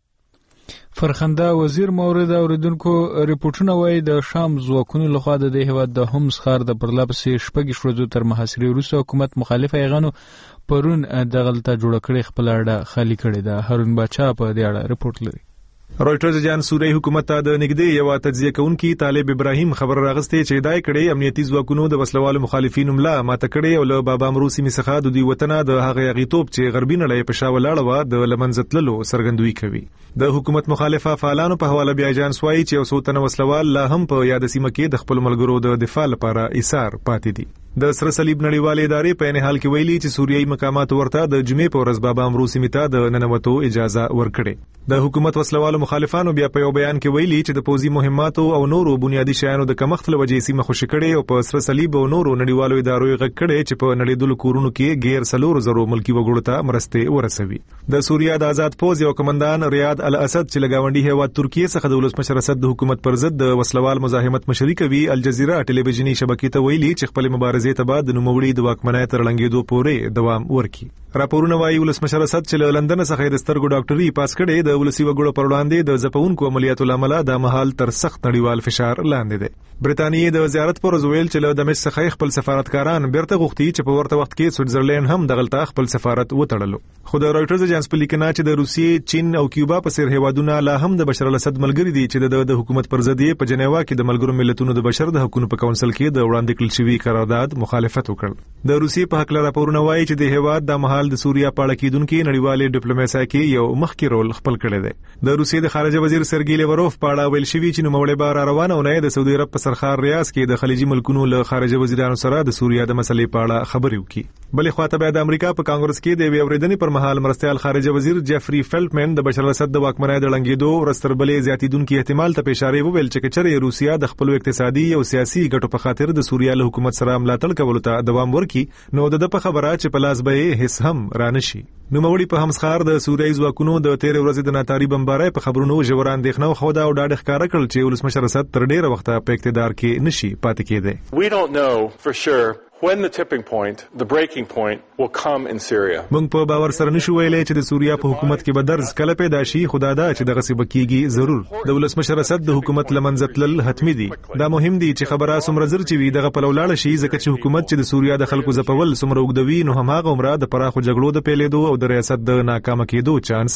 فرخنده وزیر مورد اوریدونکو ریپورتونه وایي د شام ځواکونو لخوا د دې هیواد د هم ښار د پرلپسې شپږ ورځو تر محاصرې وروسته حکومت مخالف ایغانو پرون دغلته جوړ کړي خپل اړه خالی کړي ده. هارون باچا په دې اړه ریپورت لري. رويټرز جان سوري حکومت ته د نګدې یو تجزیه کوونکی طالب ابراهیم خبر راغستې چې دای کړي امنیتي ځواکونو د وسلوالو مخالفینو ملا ماته کړي او له بابا امروسي میڅخه د دوی وطن د هغه غیتوب چې غربي نړۍ په شاول اړه د لمنځتللو سرګندوي کوي. د حکومت مخالفه فعالانو په حواله بیا جان سوای چې اوسو تن وسلوال لا هم په یاد سیمه کې د خپل ملګرو د دفاع لپاره ایثار پاتې دي. د سره صلیب نړیوالې ادارې په نه حال کې ویلي چې سوریایي مقامات ورته د جمعې په ورځ بابا امروسي میته د ننوتو اجازه ورکړي. د حکومت وسلوالو مخالفانو بیا په یو بیان کې ویلي چې د پوزي مهماتو او نورو بنیادی شیانو د کمښت له وجې سیمه خوشی کړي او په سره صلیب او نورو نړیوالو ادارو یې غږ کړي چې په نړیدلو کورونو کې غیر سلور زرو ملکی وګړو ته مرسته ورسوي. د سوریا د آزاد پوز یو کمانډان ریاض الاسد چې لګاونډي هیواد ترکیه څخه د ولسمشر اسد د حکومت پر ضد د وسلوال مزاحمت مشري کوي، الجزیره ټلویزیونی شبکې ته ویلي چې خپل مبارزې ته بعد د نوموړي د واکمنۍ تر لنګېدو پورې دوام ورکړي. راپورونه وايي ولسمشر اسد چې له لندن څخه د سترګو ډاکټري پاس کړي د ولسی وګړو پر وړاندې د ځپونکو عملیاتو لامل د مهال تر سخت نړیوال فشار لاندې دي. برتانیې د زیارت پر ویل چې له دمشق څخه خپل سفارتکاران بیرته غوښتي چې په ورته وخت کې سویټزرلند هم دغلطه خپل سفارت وټړلو. خو د رويټرز اجنس په لیکنه چې د روسیې، چین او کیوبا په سیر هیوادونه لا هم د بشار الاسد ملګری دي چې د حکومت پر ضد په جنیوا کې د ملګرو ملتونو د بشر د حقوقو په کونسل کې د وړاندې کړل شوی قرارداد مخالفت وکړ. د روسیې په حق لاره راپورونه وايي چې د هیواد د محل د سوریا په اړه کېدونکو نړیوالې ډیپلوماسي کې یو مخکې رول خپل کړی دی. د روسیې د خارجه وزیر سرګی لیوروف په اړه ویل شوی چې نوموړی بار روانه ونه د سعودي عرب په سرخار ریاض کې د خلیجي ملکونو له خارجه وزیرانو سره د سوریا د مسلې په اړه خبرې وکړي. بلې خواته بیا د امریکا په کانګرس کې د وی اوریدنې پر مهال مرستيال خارجه وزیر جیفری فیلټمن د بشار الاسد د واکمنۍ د لنګېدو ورستربلې زیاتیدونکو احتمال ته اشاره وویل چې کچره روسیا د خپل اقتصادي او سیاسي ګټو په خاطر د سوریا له حکومت سره ملاتړ کولو ته دوام ورکړي نو د په خبره چې په لاس به هیڅ هم رانشي. نو موري په همسخار د سوریایي ځواکونو د تیر ورځې د ناتاری بمبارۍ په خبرونو ژور اندېښنه خو دا او ډاډ ښکارا کړل چې ولسمشر اسد تر ډیره وخت په اقتدار کې نشي پاتې کېده. We don't know for sure when the tipping point, the breaking point will come in Syria. موږ په باور سره نشو ویلای چې د سوریا په حکومت کې به درز کله پیدا شي، خدای دا چې دغه څه بکیږي ضرور. د ولسمشر اسد د حکومت لمنځتلل حتمی دي. دا مهم دي چې خبره سمره زر چې وي دغه په لولاړه شي ځکه چې حکومت چې د سوریا د خلکو ځپول سمره وګدوي نو هماغه عمره د پراخو جګړو د پیلېدو او د ریاست د ناکام کېدو چانس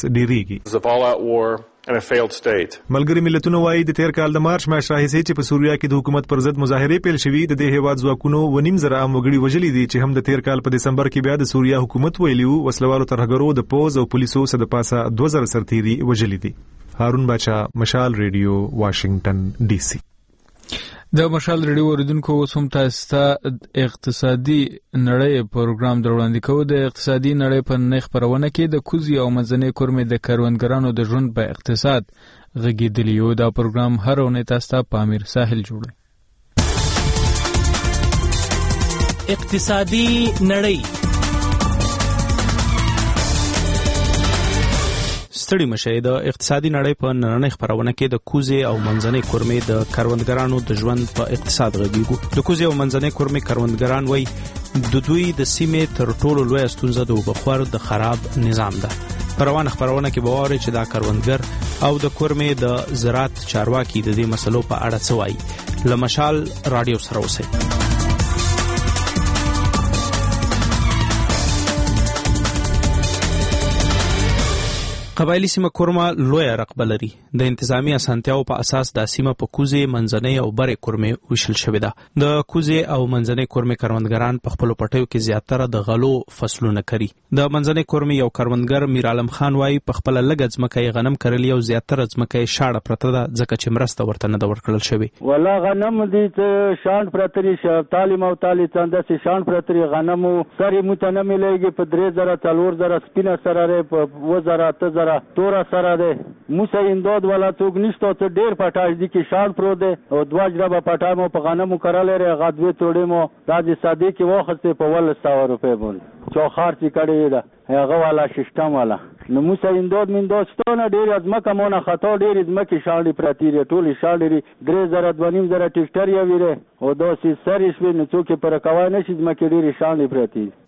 ډیریږي. in a failed state. ملګری ملتونو وايي د تیر کال د مارچ میاشتې راهیسې چې په سوریا کې د حکومت پر ضد مظاهره پیل شوې د دې هیواد ځواکونو ونیم زره عام وګړي وژلي دي چې هم د تیر کال په دسمبر کې بیا د سوریا حکومت ویلیو وسلوالو ترهګرو د پوز او پولیسو سره د پاسه دوه زره سرتیري وژلي دي. هارون باچا، مشال ریډیو، واشنگټن ډي سي. د مشال ریډیو اوریدونکو اوس هم تاسو ته اقتصادي نړۍ پروګرام دروړاندې کوو. د اقتصادي نړۍ په نړۍ خبرونه کې د کوزي او منځنۍ کورمې د کاروانګرانو د ژوند په اقتصاد غږیدلی یو. دا پروګرام هر اونۍ تاسو ته په امیر ساحل جوړي. اقتصادي نړۍ ستړي مشه د اقتصادي نړۍ په نړۍ خبرونه کې د کوزي او منځنۍ کورمې د کاروانګرانو د ژوند په اقتصاد غږیږو. د کوزي او منځنۍ کورمې کاروانګران وایي د دوی د سیمې تر ټولو لوی ستونزه د وبخور د خراب نظام ده. پروانه خبرونه کې باور چې دا کاروانګر او د کورمې د زراعت چارواکي د دې مسلو په اړه څه وایي. لمشال رادیو سره اوسئ. قبایلی سیمه کورما لوی رقبه لري. د انتظامی اسانتیاو په اساس د سیمه په کوزي، منځنۍ او بره کورمې وشل شوې ده. د کوزي او منځنۍ کورمې کاروانګران په خپل پټیو کې زیاتره د غلو فصلونه کوي. د منځنۍ کورمې یو کاروانګر میر عالم خان وايي په خپل لګ ځمکې غنم کرلی او زیاتره ځمکې شاړه پرته ده ځکه چې مرسته ورته نه ورکړل شوی. ولا غنم دي ته شان پرتري تعلیم او تعلیم څنګه چې شان پرتري غنمو سری متنه مليږي په درې زره څلور زره سپینه سره په وزره ته تورا سره ده موسی اندود ولا توګ نشته ته ډیر پټاج دي کې شان پرو ده او دواج را په پټامو په غنمو کرالې ر غدوی توړې مو راځي صادق کې وخت په ول سو روپے بول چوخار چې کړي ده هغه والا سیستم والا نو موسی اندود من دوستونه ډیر ازمکه مونږه خطا ډیر ازمکه شاړي پراتیری ټول شاړي درې زره دونیم زره ټیکټر یې ویره او دوسی سریش ویني څوک پر کوای نشي ازمکه ډیر شاړي پراتی.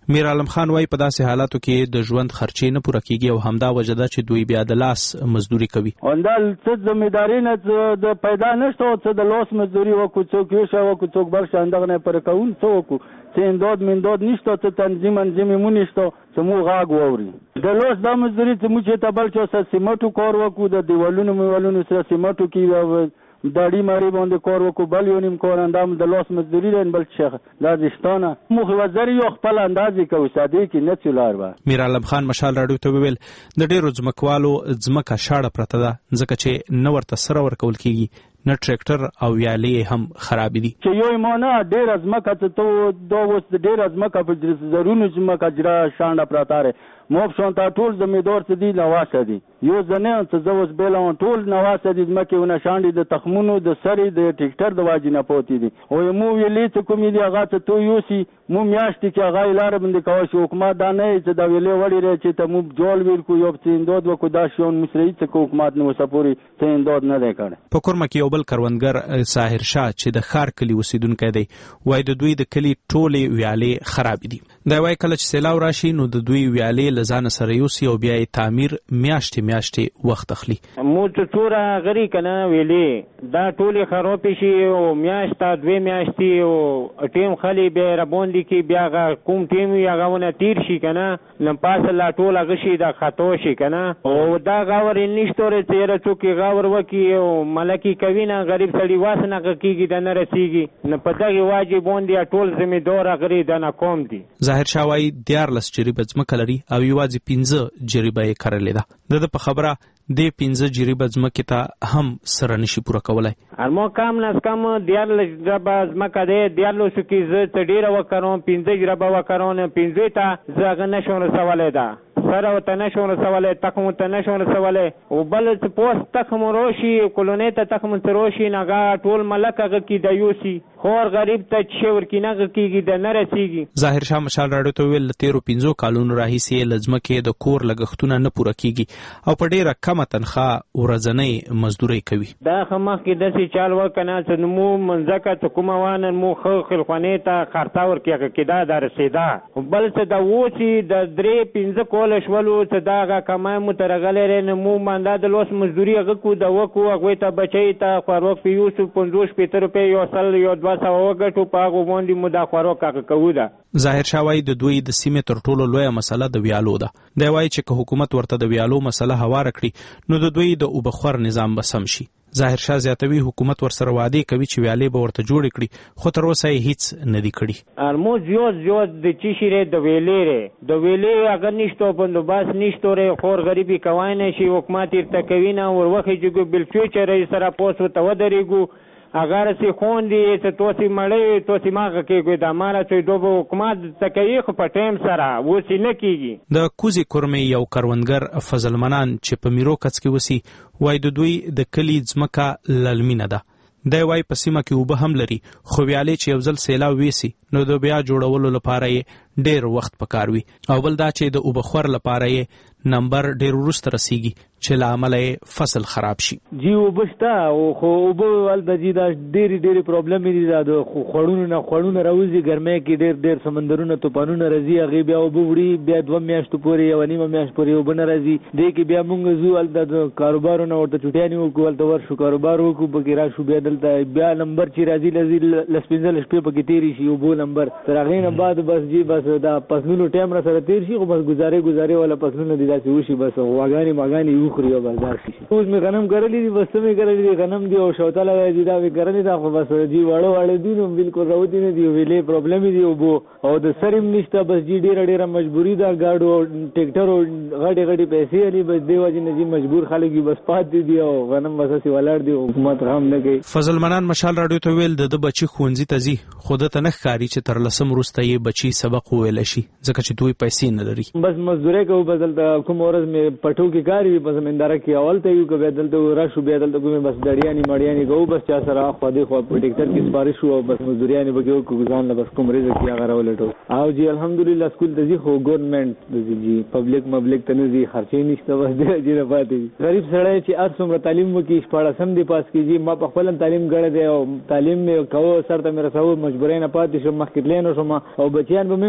میر عالم خان وايي په داسې حالاتو کې د ژوند خرچې نه پوره کیږي او همدا وجه ده چې دوی بیا د لاس مزدوري کوي. همدا څه ځمېداري نه د پیدا نشته او څه د لاس مزدوري وکړو، څوک ویښه وکړو، څوک بل شي همدغه نه پوره کوون څه وکړو، څه امداد منداد نشته، څه تنظیم انظیم مو نشته چې مو غاږ واوري. د لاس دا مزدوري چې موږ چې ته بل چا سره سیمټو کار وکړو، د دیوالونو میوالونو سره سیمټو کې داړي ماری باندې کار وکړو، بل یو نیم کار اندام د لاس مزدوري لري بل څه دا ځشتانه مخ وزر یو خپل اندازې کوي ساده کې نه چولار و. میر عالم خان مشال راډیو ته ویل د ډیرو ځمکوالو ځمکه شاړه پرته ده ځکه چې نه ورته سره ورکول کیږي، نه ټریکټر او ویالې هم خراب دي. چې یو ایمانه ډیر ځمکه ته دا اوس ډیر ځمکه په زرونو ځمکه جرا شانډه پراته ده موب شون تا ټول زمیدار څه دي نواسه دي یو ځنه څه زوس بیلون ټول نواسه دي ځمکه ونه شانډي د تخمونو د سری د ټریکټر د واجی نه پوتې دي او مو ویلې څه کومې دي هغه ته تو یوسی مو میاشتې کې هغه لار باندې کوي چې حکومت دا نه چې دا ویلې وړي رې چې ته مو جوړ ویل کو یو څه اندود وکړو دا شون مصری څه حکومت نو سپوري څه اندود نه دی کړ. په کورمه کې یو بل کروندګر ساحر شاه چې د خار کلی اوسیدونکی دی وای د دوی د کلی ټولې ویالې خراب دي. دا وای کله چې سیلاو راشي نو د دوی ویالې لزان سره یو او بیا تعمیر میاشتې میاشتې وخت اخلي. مو ته ټوره غری کنه ویلې دا ټولې خراب شي او میاشته دوه میاشتې او ټیم خلی به ربوندي کې بیا کوم ټیم یا غونه تیر شي کنه لمپاس لا ټوله غشي دا خطو شي کنه او دا غاور نشته تیر څوک غاور وکي او ملکی کوي نه غریب سړي واسنه کیږي د نه رسیږي نه په دغه واجب باندې ټول ذمہ دار غری د نه کوم دي. ظاهر شاوای دیار لس جریبه ځمکه لري او یوازې پنځه جریبه یې کرلې ده. د په خبره د پنځه جریبه ځمکې ته هم سره نشي پوره کولای. ارمو کم نس کم دیار جریبه ځمکه ده دیار لو سکی ز تډیره وکړم پنځه جریبه وکړم پنځه ته زغه نشو رسولای ده سره وته نشو رسولای تخم ته نشو رسولای او بل څه پوس تخم روشي کولونې ته تخم تروشي نغا ټول ملکه کې د یوسی خور غریب ته چور کې نه کېږي د نه رسیږي. ظاهر شاه مشال راډیو ته ویل تیرو پنځو کالونو راهیسې لزمکه د کور لګښتونه نه پوره کیږي او په ډیره کمه تنخواه ورځنۍ مزدوري کوي. دا خمخ کې د سې چال وکنه چې مو منځکه ته کومه وانه مو خو خلخوانې ته خرڅا ورکیږي کې دا د رسیدا بل څه د ووسی د درې پنځه کول شولو چې دا کمای مترغلې نه مو ماندا د لوس مزدوري هغه کو د وکو هغه ته بچی ته خواروک په یوسف پنځوس پېتر په یو سل یو دوا سو وګټو پاغو باندې مو دا خواروک هغه کوو دا. ظاهر شاوای د دوی د سیمې تر ټولو لویه مسله د ویالو ده. دی وایي چې که حکومت ورته د ویالو مسله هواره کړي نو د دوی د اوبخور نظام به سم شي. ظاهر شاه زیاتوي حکومت ورسره وعده کوي چې ویالې به ورته جوړ کړي خو تر اوسه یې هیڅ نه دی کړی. ارمو زیات زیات د چی شیره د ویلې د ویلې اگر نشته بندوباس نشته ره خور غریبي کوای نه شي حکومت ارته کوي نه ور وخت جګو بل فیوچر سره پوسو ته ودرېګو اگر سی خوندې ته توسی مړې توسی ماغه کې د مارا چې دوه حکومت تکیخ په ټیم سره وسی نه کیږي. د کوزي کورمې یو کروندګر فضل منان چې په میرو کڅ کې وسی وای د دوی د کلی ځمکه للمینه ده. دی وای په سیمه کې اوبه هم لري خو ویالې چې یو ځل سیلاو ویسي نو د بیا جوړولو لپاره یې ډیر وخت پکار وي او بل دا چې د اوبخور لپاره یې نمبر ډیر وروسته رسیږي چې له امله یې فصل خراب شي. جی وبشتا او خو اوبه ول د جی دا ډیر ډیر پرابلم دي دا د خړونو نه خړونو راوځي ګرمه کې ډیر ډیر سمندرونه طوفانونه راځي هغه بیا اوبه وړي بیا دوه میاشتو پورې یو نیمه میاشت پورې وبنه راځي دې کې بیا موږ زو ول د کاروبارونه ورته چټیانی وکول ته ورشو کاروبار وکړو بګی را شو بیا دلته بیا نمبر چې راځي لزی لسپینځل شپې پکې تیری شي اوبو نمبر تر هغه نه بعد بس جی بس دا پسنونو ټیم را سره تیر شي خو بس گزارې گزارې ولا پسنونو دي داسې وشي بس واغانی ماغانی وخوري او بازار شي. اوس می غنم کرلې دي بس می کرلې دي غنم دی او شوته لګای دي دا وی کرلې دا خو بس جی واړو واړو دي نو بالکل راوتی نه دی ویلې پرابلم دی او بو او د سریم نشته بس جی ډیر ډیر مجبوری دا گاډو ټریکټر او غړي غړي پیسې علي بس دی وجه نه جی مجبور خلک بس پات دي او غنم بس سی ولاړ دی حکومت هم نه کوي. فضل منان مشال راډیو ته ویل د بچی خونځي تزي خود ته نه ښکاری چې تر لسم روسته یې بچی سبق ویل شي ځکه چې دوی پیسې نه لري. بس مزدوري کوو بدل کوم ورځ می پټو کې کاری بس منداره کې اول ته یو کې بدل ته راشو بدل ته کوم بس دړیانی مړیانی کوو بس چا سره خو دې خو پروټیکټر کې سپارښت او بس مزدوریانی بګیو کو ځان له بس کوم رزق کې هغه راولټو او جی الحمدلله سکول ته جی خو ګورنمنت د جی پبلک مبلک ته نه جی خرچې نشته بس دې جی نه پاتې غریب سړی چې اته څومره تعلیم وکي شپاړه سم دی پاس کیږي ما په خپل تعلیم غړې دی او تعلیم مې کوو سره ته مې رسو مجبورې نه پاتې شم مخکې لینو شم او بچیان به مې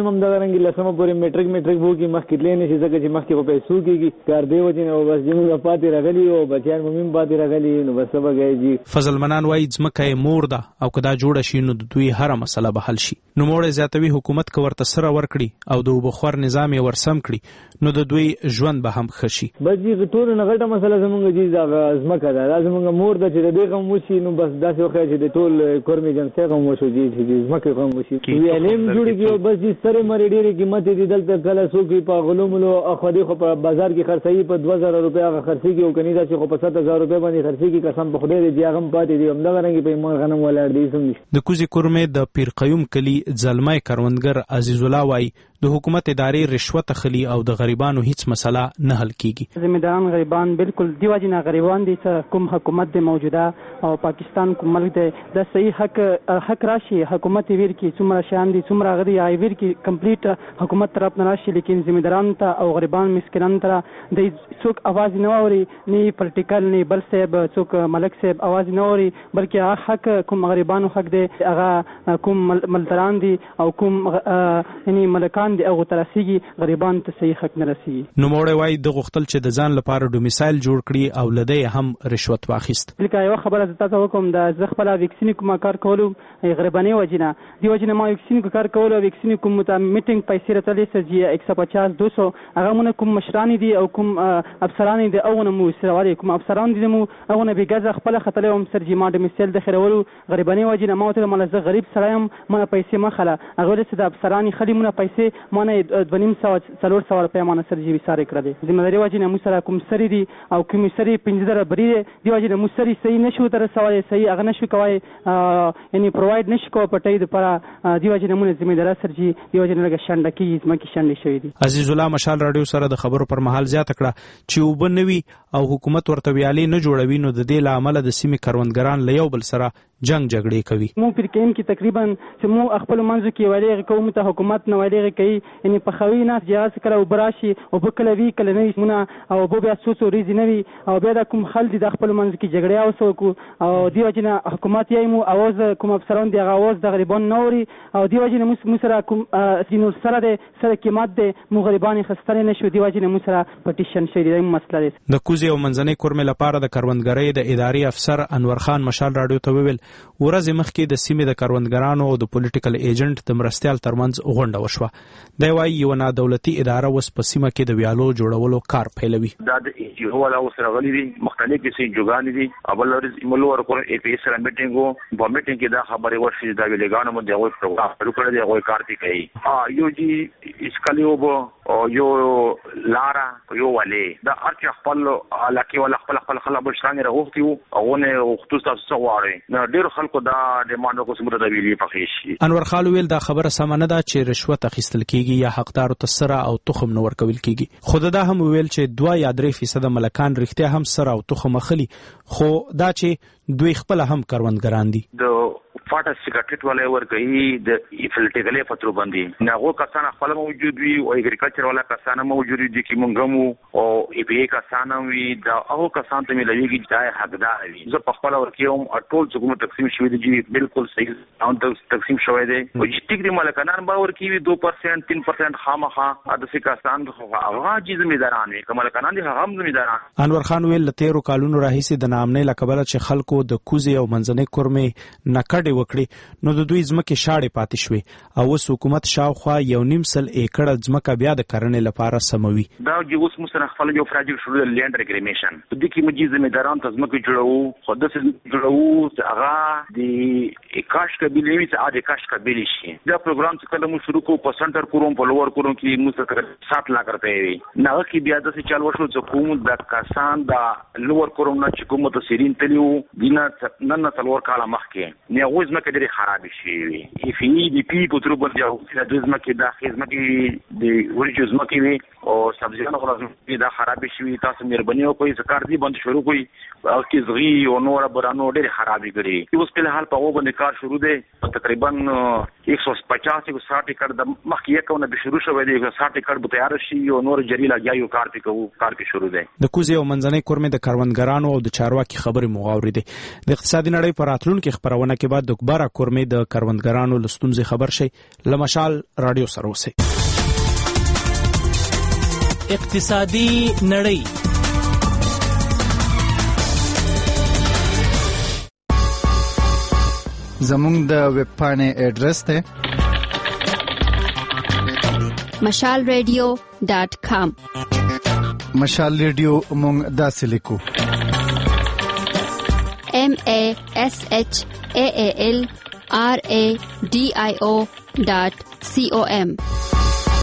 هم دغه رنګ لسمه پورې میټریک میټریک وو کې مخکې تللی نشي ځکه چې مخکې په پیسو کېږي کار دی وجې نه بس زموږ پاتې راغلي او بچیان مو هم پاتې راغلي نو بس به کوي. فضل منان وایي ځمکه یې مور ده او که دا جوړه شي نو د دوی هره مسله به حل شي. نوموړی زیاتوي حکومت که ورته سره ورکړي او د اوبخور نظام یې ورسم کړي نو د دوی ژوند به هم ښه شي. بس چې ټولو نه غټه مسله زموږ چې دغه ځمکه ده دا زموږ مور ده چې د دې غم وشي نو بس داسې وښیه چې د ټول کور میجنسۍ غم وشو چې ځمکې غم وشي ویلیم جوړ کړي او بس چې سرې مرې ډېرې قیمتې دي دلته کله څوک په غلو ملو اخوا دې خو په بازار کې خرڅوي په دوه زره روپۍ هغه خرڅېږي او کني داسې خو په سات هزار روپۍ باندې خرڅېږي قسم په خدای دی چې هغه هم پاتې دي همدغه رنګې په ایمان غنم ولاړ دي هېڅ هم نشته. د کوزې کورمې د پیر قیوم کلي ځلمی کروندګر عزیز الله وایي د حکومت ادارې رشوت اخلي او د غریبانو هیڅ مسله نه حل کیږي. ذمہداران غریبان بالکل دی وجنه غریبان دي کوم حکومت دی موجوده او پاکستان کوم ملک دی د صحیح حق حق راشي حکومت ویر کی څومره شان دي څومره غدي ای ویر کی کمپلیټ حکومت طرف نه راشي لیکن ذمہداران ته او غریبان مسکینان ته د څوک आवाज نه اوري نه پولیټیکل نه بل صاحب څوک ملک صاحب आवाज نه اوري بلکې حق کوم غریبانو حق دی هغه کوم ملتران دي او کوم یعنی ملکان دی او ترسيږي غریبان ته صحیح حق نه رسیږي. نو موړی وای د غختل چې د ځان لپاره ډومیسایل جوړ کړي او لدی هم رشوت واخیست. لکه یو خبره تاسو وکم د زغفلا ویکسین کوم کار کولو غریبانه وجنه دی وجنه ما ویکسین کوم کار کولو ویکسین کوم مت میټینګ پیسې راتلې سجی یک سو پچاس دو سو هغه مون کوم مشران دي او کوم افسران دي او نو سره کوم افسران دي مو او نه بیګه خپل خطلې هم سرجی ما د مثال د خیرولو غریبانه وجنه ما ته مل زه غریب سره هم ما پیسې مخله هغه د افسران خلی مون پیسې ما دونیم سو څلور سو روپیا مانه سرجی وساره کړل. ذمہداري واجب مو سره کوم سری دي او کوم سری پنځه زره بری دی واجب مو سری صحیح نشو تر سوال صحیح اغه نشو کوي یعنی پروواید نشو کو پټي د پر دی واجب مو ذمہدار سرجی دی واجب لګ شندکی زمکه شندې شوې دي. عزیز الله مشال رادیو سره د خبرو پر مهال زیات کړه چې وبنوي او حکومت ورته ویالي نه جوړوي نو د دې لامل د سیمې کروندګران له یو بل سره جنگ جګړې کوي. مو پرکین کې تقریبا چې مو خپل منځ کې وړي کوم ته حکومت نه وړي کوي یعنی په خوي نه جهاز کړه او براشي او بکله وی کله نه مونږ او بو بیا سوسو ریزي نه وي او بیا د کوم خل دي د خپل منځ کې جګړه او سو او دی وجنه حکومت یې مو اواز کوم افسران دی اواز د غریبان نوري او دی وجنه مو سره کوم سینو سره د سره قیمت دی مو غریبان خستره نشو دی وجنه مو سره پټیشن شي دی مسله ده. د کوزي او منځنۍ کورمې لپاره د کروندګرۍ د اداري افسر انور خان مشال رادیو ته ویل ورځ مخکې د سیمې د کروندګرانو او د پولیټیکل ایجنټ د مرستيال ترمنځ غونډه وشوه. دی وايي یو نه دولتي اداره وس په سیمه کې د ویالو جوړولو کار پیلوي. دا د ایجو ولا سره غلي دي مختلفې سي جوګان دي اول ورځ ایملو ورکو ای پی اس سره میټینګو په میټینګ کې دا خبره ورشي دا ویلګانو مو دغه پروګرام شروع کړی دی هغه کار کوي ا یو جی اسکالیو بو او یو لارا یو ولې دا ارچ خپل علاقه ولا خپل خپل خلا بشرانه راغوتیو او نه وختو تاسو واره نه ډیر خلکو دا ډیماند کو سمره د ویلي پخېشي. انور خالو ویل دا خبره سمانه ده چې رشوت اخیستل کیږي یا حقدار تسره او تخم نور کول کیږي. خود دا هم ویل چې دوه یا درې فیصد ملکان رښتیا هم سره او تخم اخلي خو دا چې دوی خپل هم کروندګران دي. د فاټا سیکریټ ولا ورګي د پولیټیکلې فترو باندې ناغو کسان خپل موجود وي او اګریکلچر ولا کسان موجود دي چې مونږمو او ای پی ای کسان وي دا هغه کسان ته ملويږي چې حقدار وي. زه په خپل ورکیوم ټول څومره تقسیم شوی دي بالکل صحیح او تقسیم شوی دی او چې ټیک دي ملکانان باور کوي دو پرسنټ تین پرسنټ خامخا د څه کسان هغه چې ذمہداران وي کوم ملکانان دي هغه هم ذمہداران. انور خان ویل تیرو کالونو راهیسي د نامنې لکبل چې خلکو د کوزي او منځنۍ کورمې نکړې وکړي نو د دوی ځمکې شاړې پاتې شوې او اوس حکومت شاوخوا یو نیم سل ایکړه ځمکه بیا د کرنې لپاره سموي. دا چې اوس موږ سره خپل یو پروجیکټ شروع د لینډ ریګریمیشن د دې کې موږ ذمہداران ته ځمکه جوړو خو د څه جوړو چې هغه د کاش قبیلې وي چې اده کاش قبیلې شي. دا پروګرام چې کله موږ شروع کوو په سنټر کوم په لوور کوم کې موږ سره سات لاکھ روپۍ وي نه کې بیا د څه چل وشو چې کوم د کسان د لوور کوم نه چې کوم ته سیرین تلیو دینه نن نه تلور کاله مخکې نه غوښ مکه ډېر خراب شي وي. ای فی دی پی په تر باندې او د ځمکې د خدمت د نور چې زمکې وي او سبزیانو غوښتي دا خراب شي تاسو مهرباني وکړئ زکار دي بند شروع کړئ او کې زغي او نور برانو ډېر خرابې کړي اوس په حال په وګړو کار شروع دی تقریبا एक सौ पचास एक साठ एकड़ د مخکې یکونه به شروع شوی دی साठ एकड़ به تیار شي او نور جری لګیاو کار پې کوو کار کې شروع دی د کوزي او منځنۍ کورمې د کاروندګرانو او د چارواکي خبرې مغاوري دي د اقتصادي نړۍ پر راتلونکو خبرونه کې بعد د کبره کورمې د کاروندګرانو لستونځي خبر شي لمشال رادیو سره اوسئ اقتصادي نړۍ زمونږ د ویب پاڼې اډرس ته مشال ریډیو ډاٹ کام مشال ریډیو مونږ داسې لیکو M A S H A A L R A D I O dot com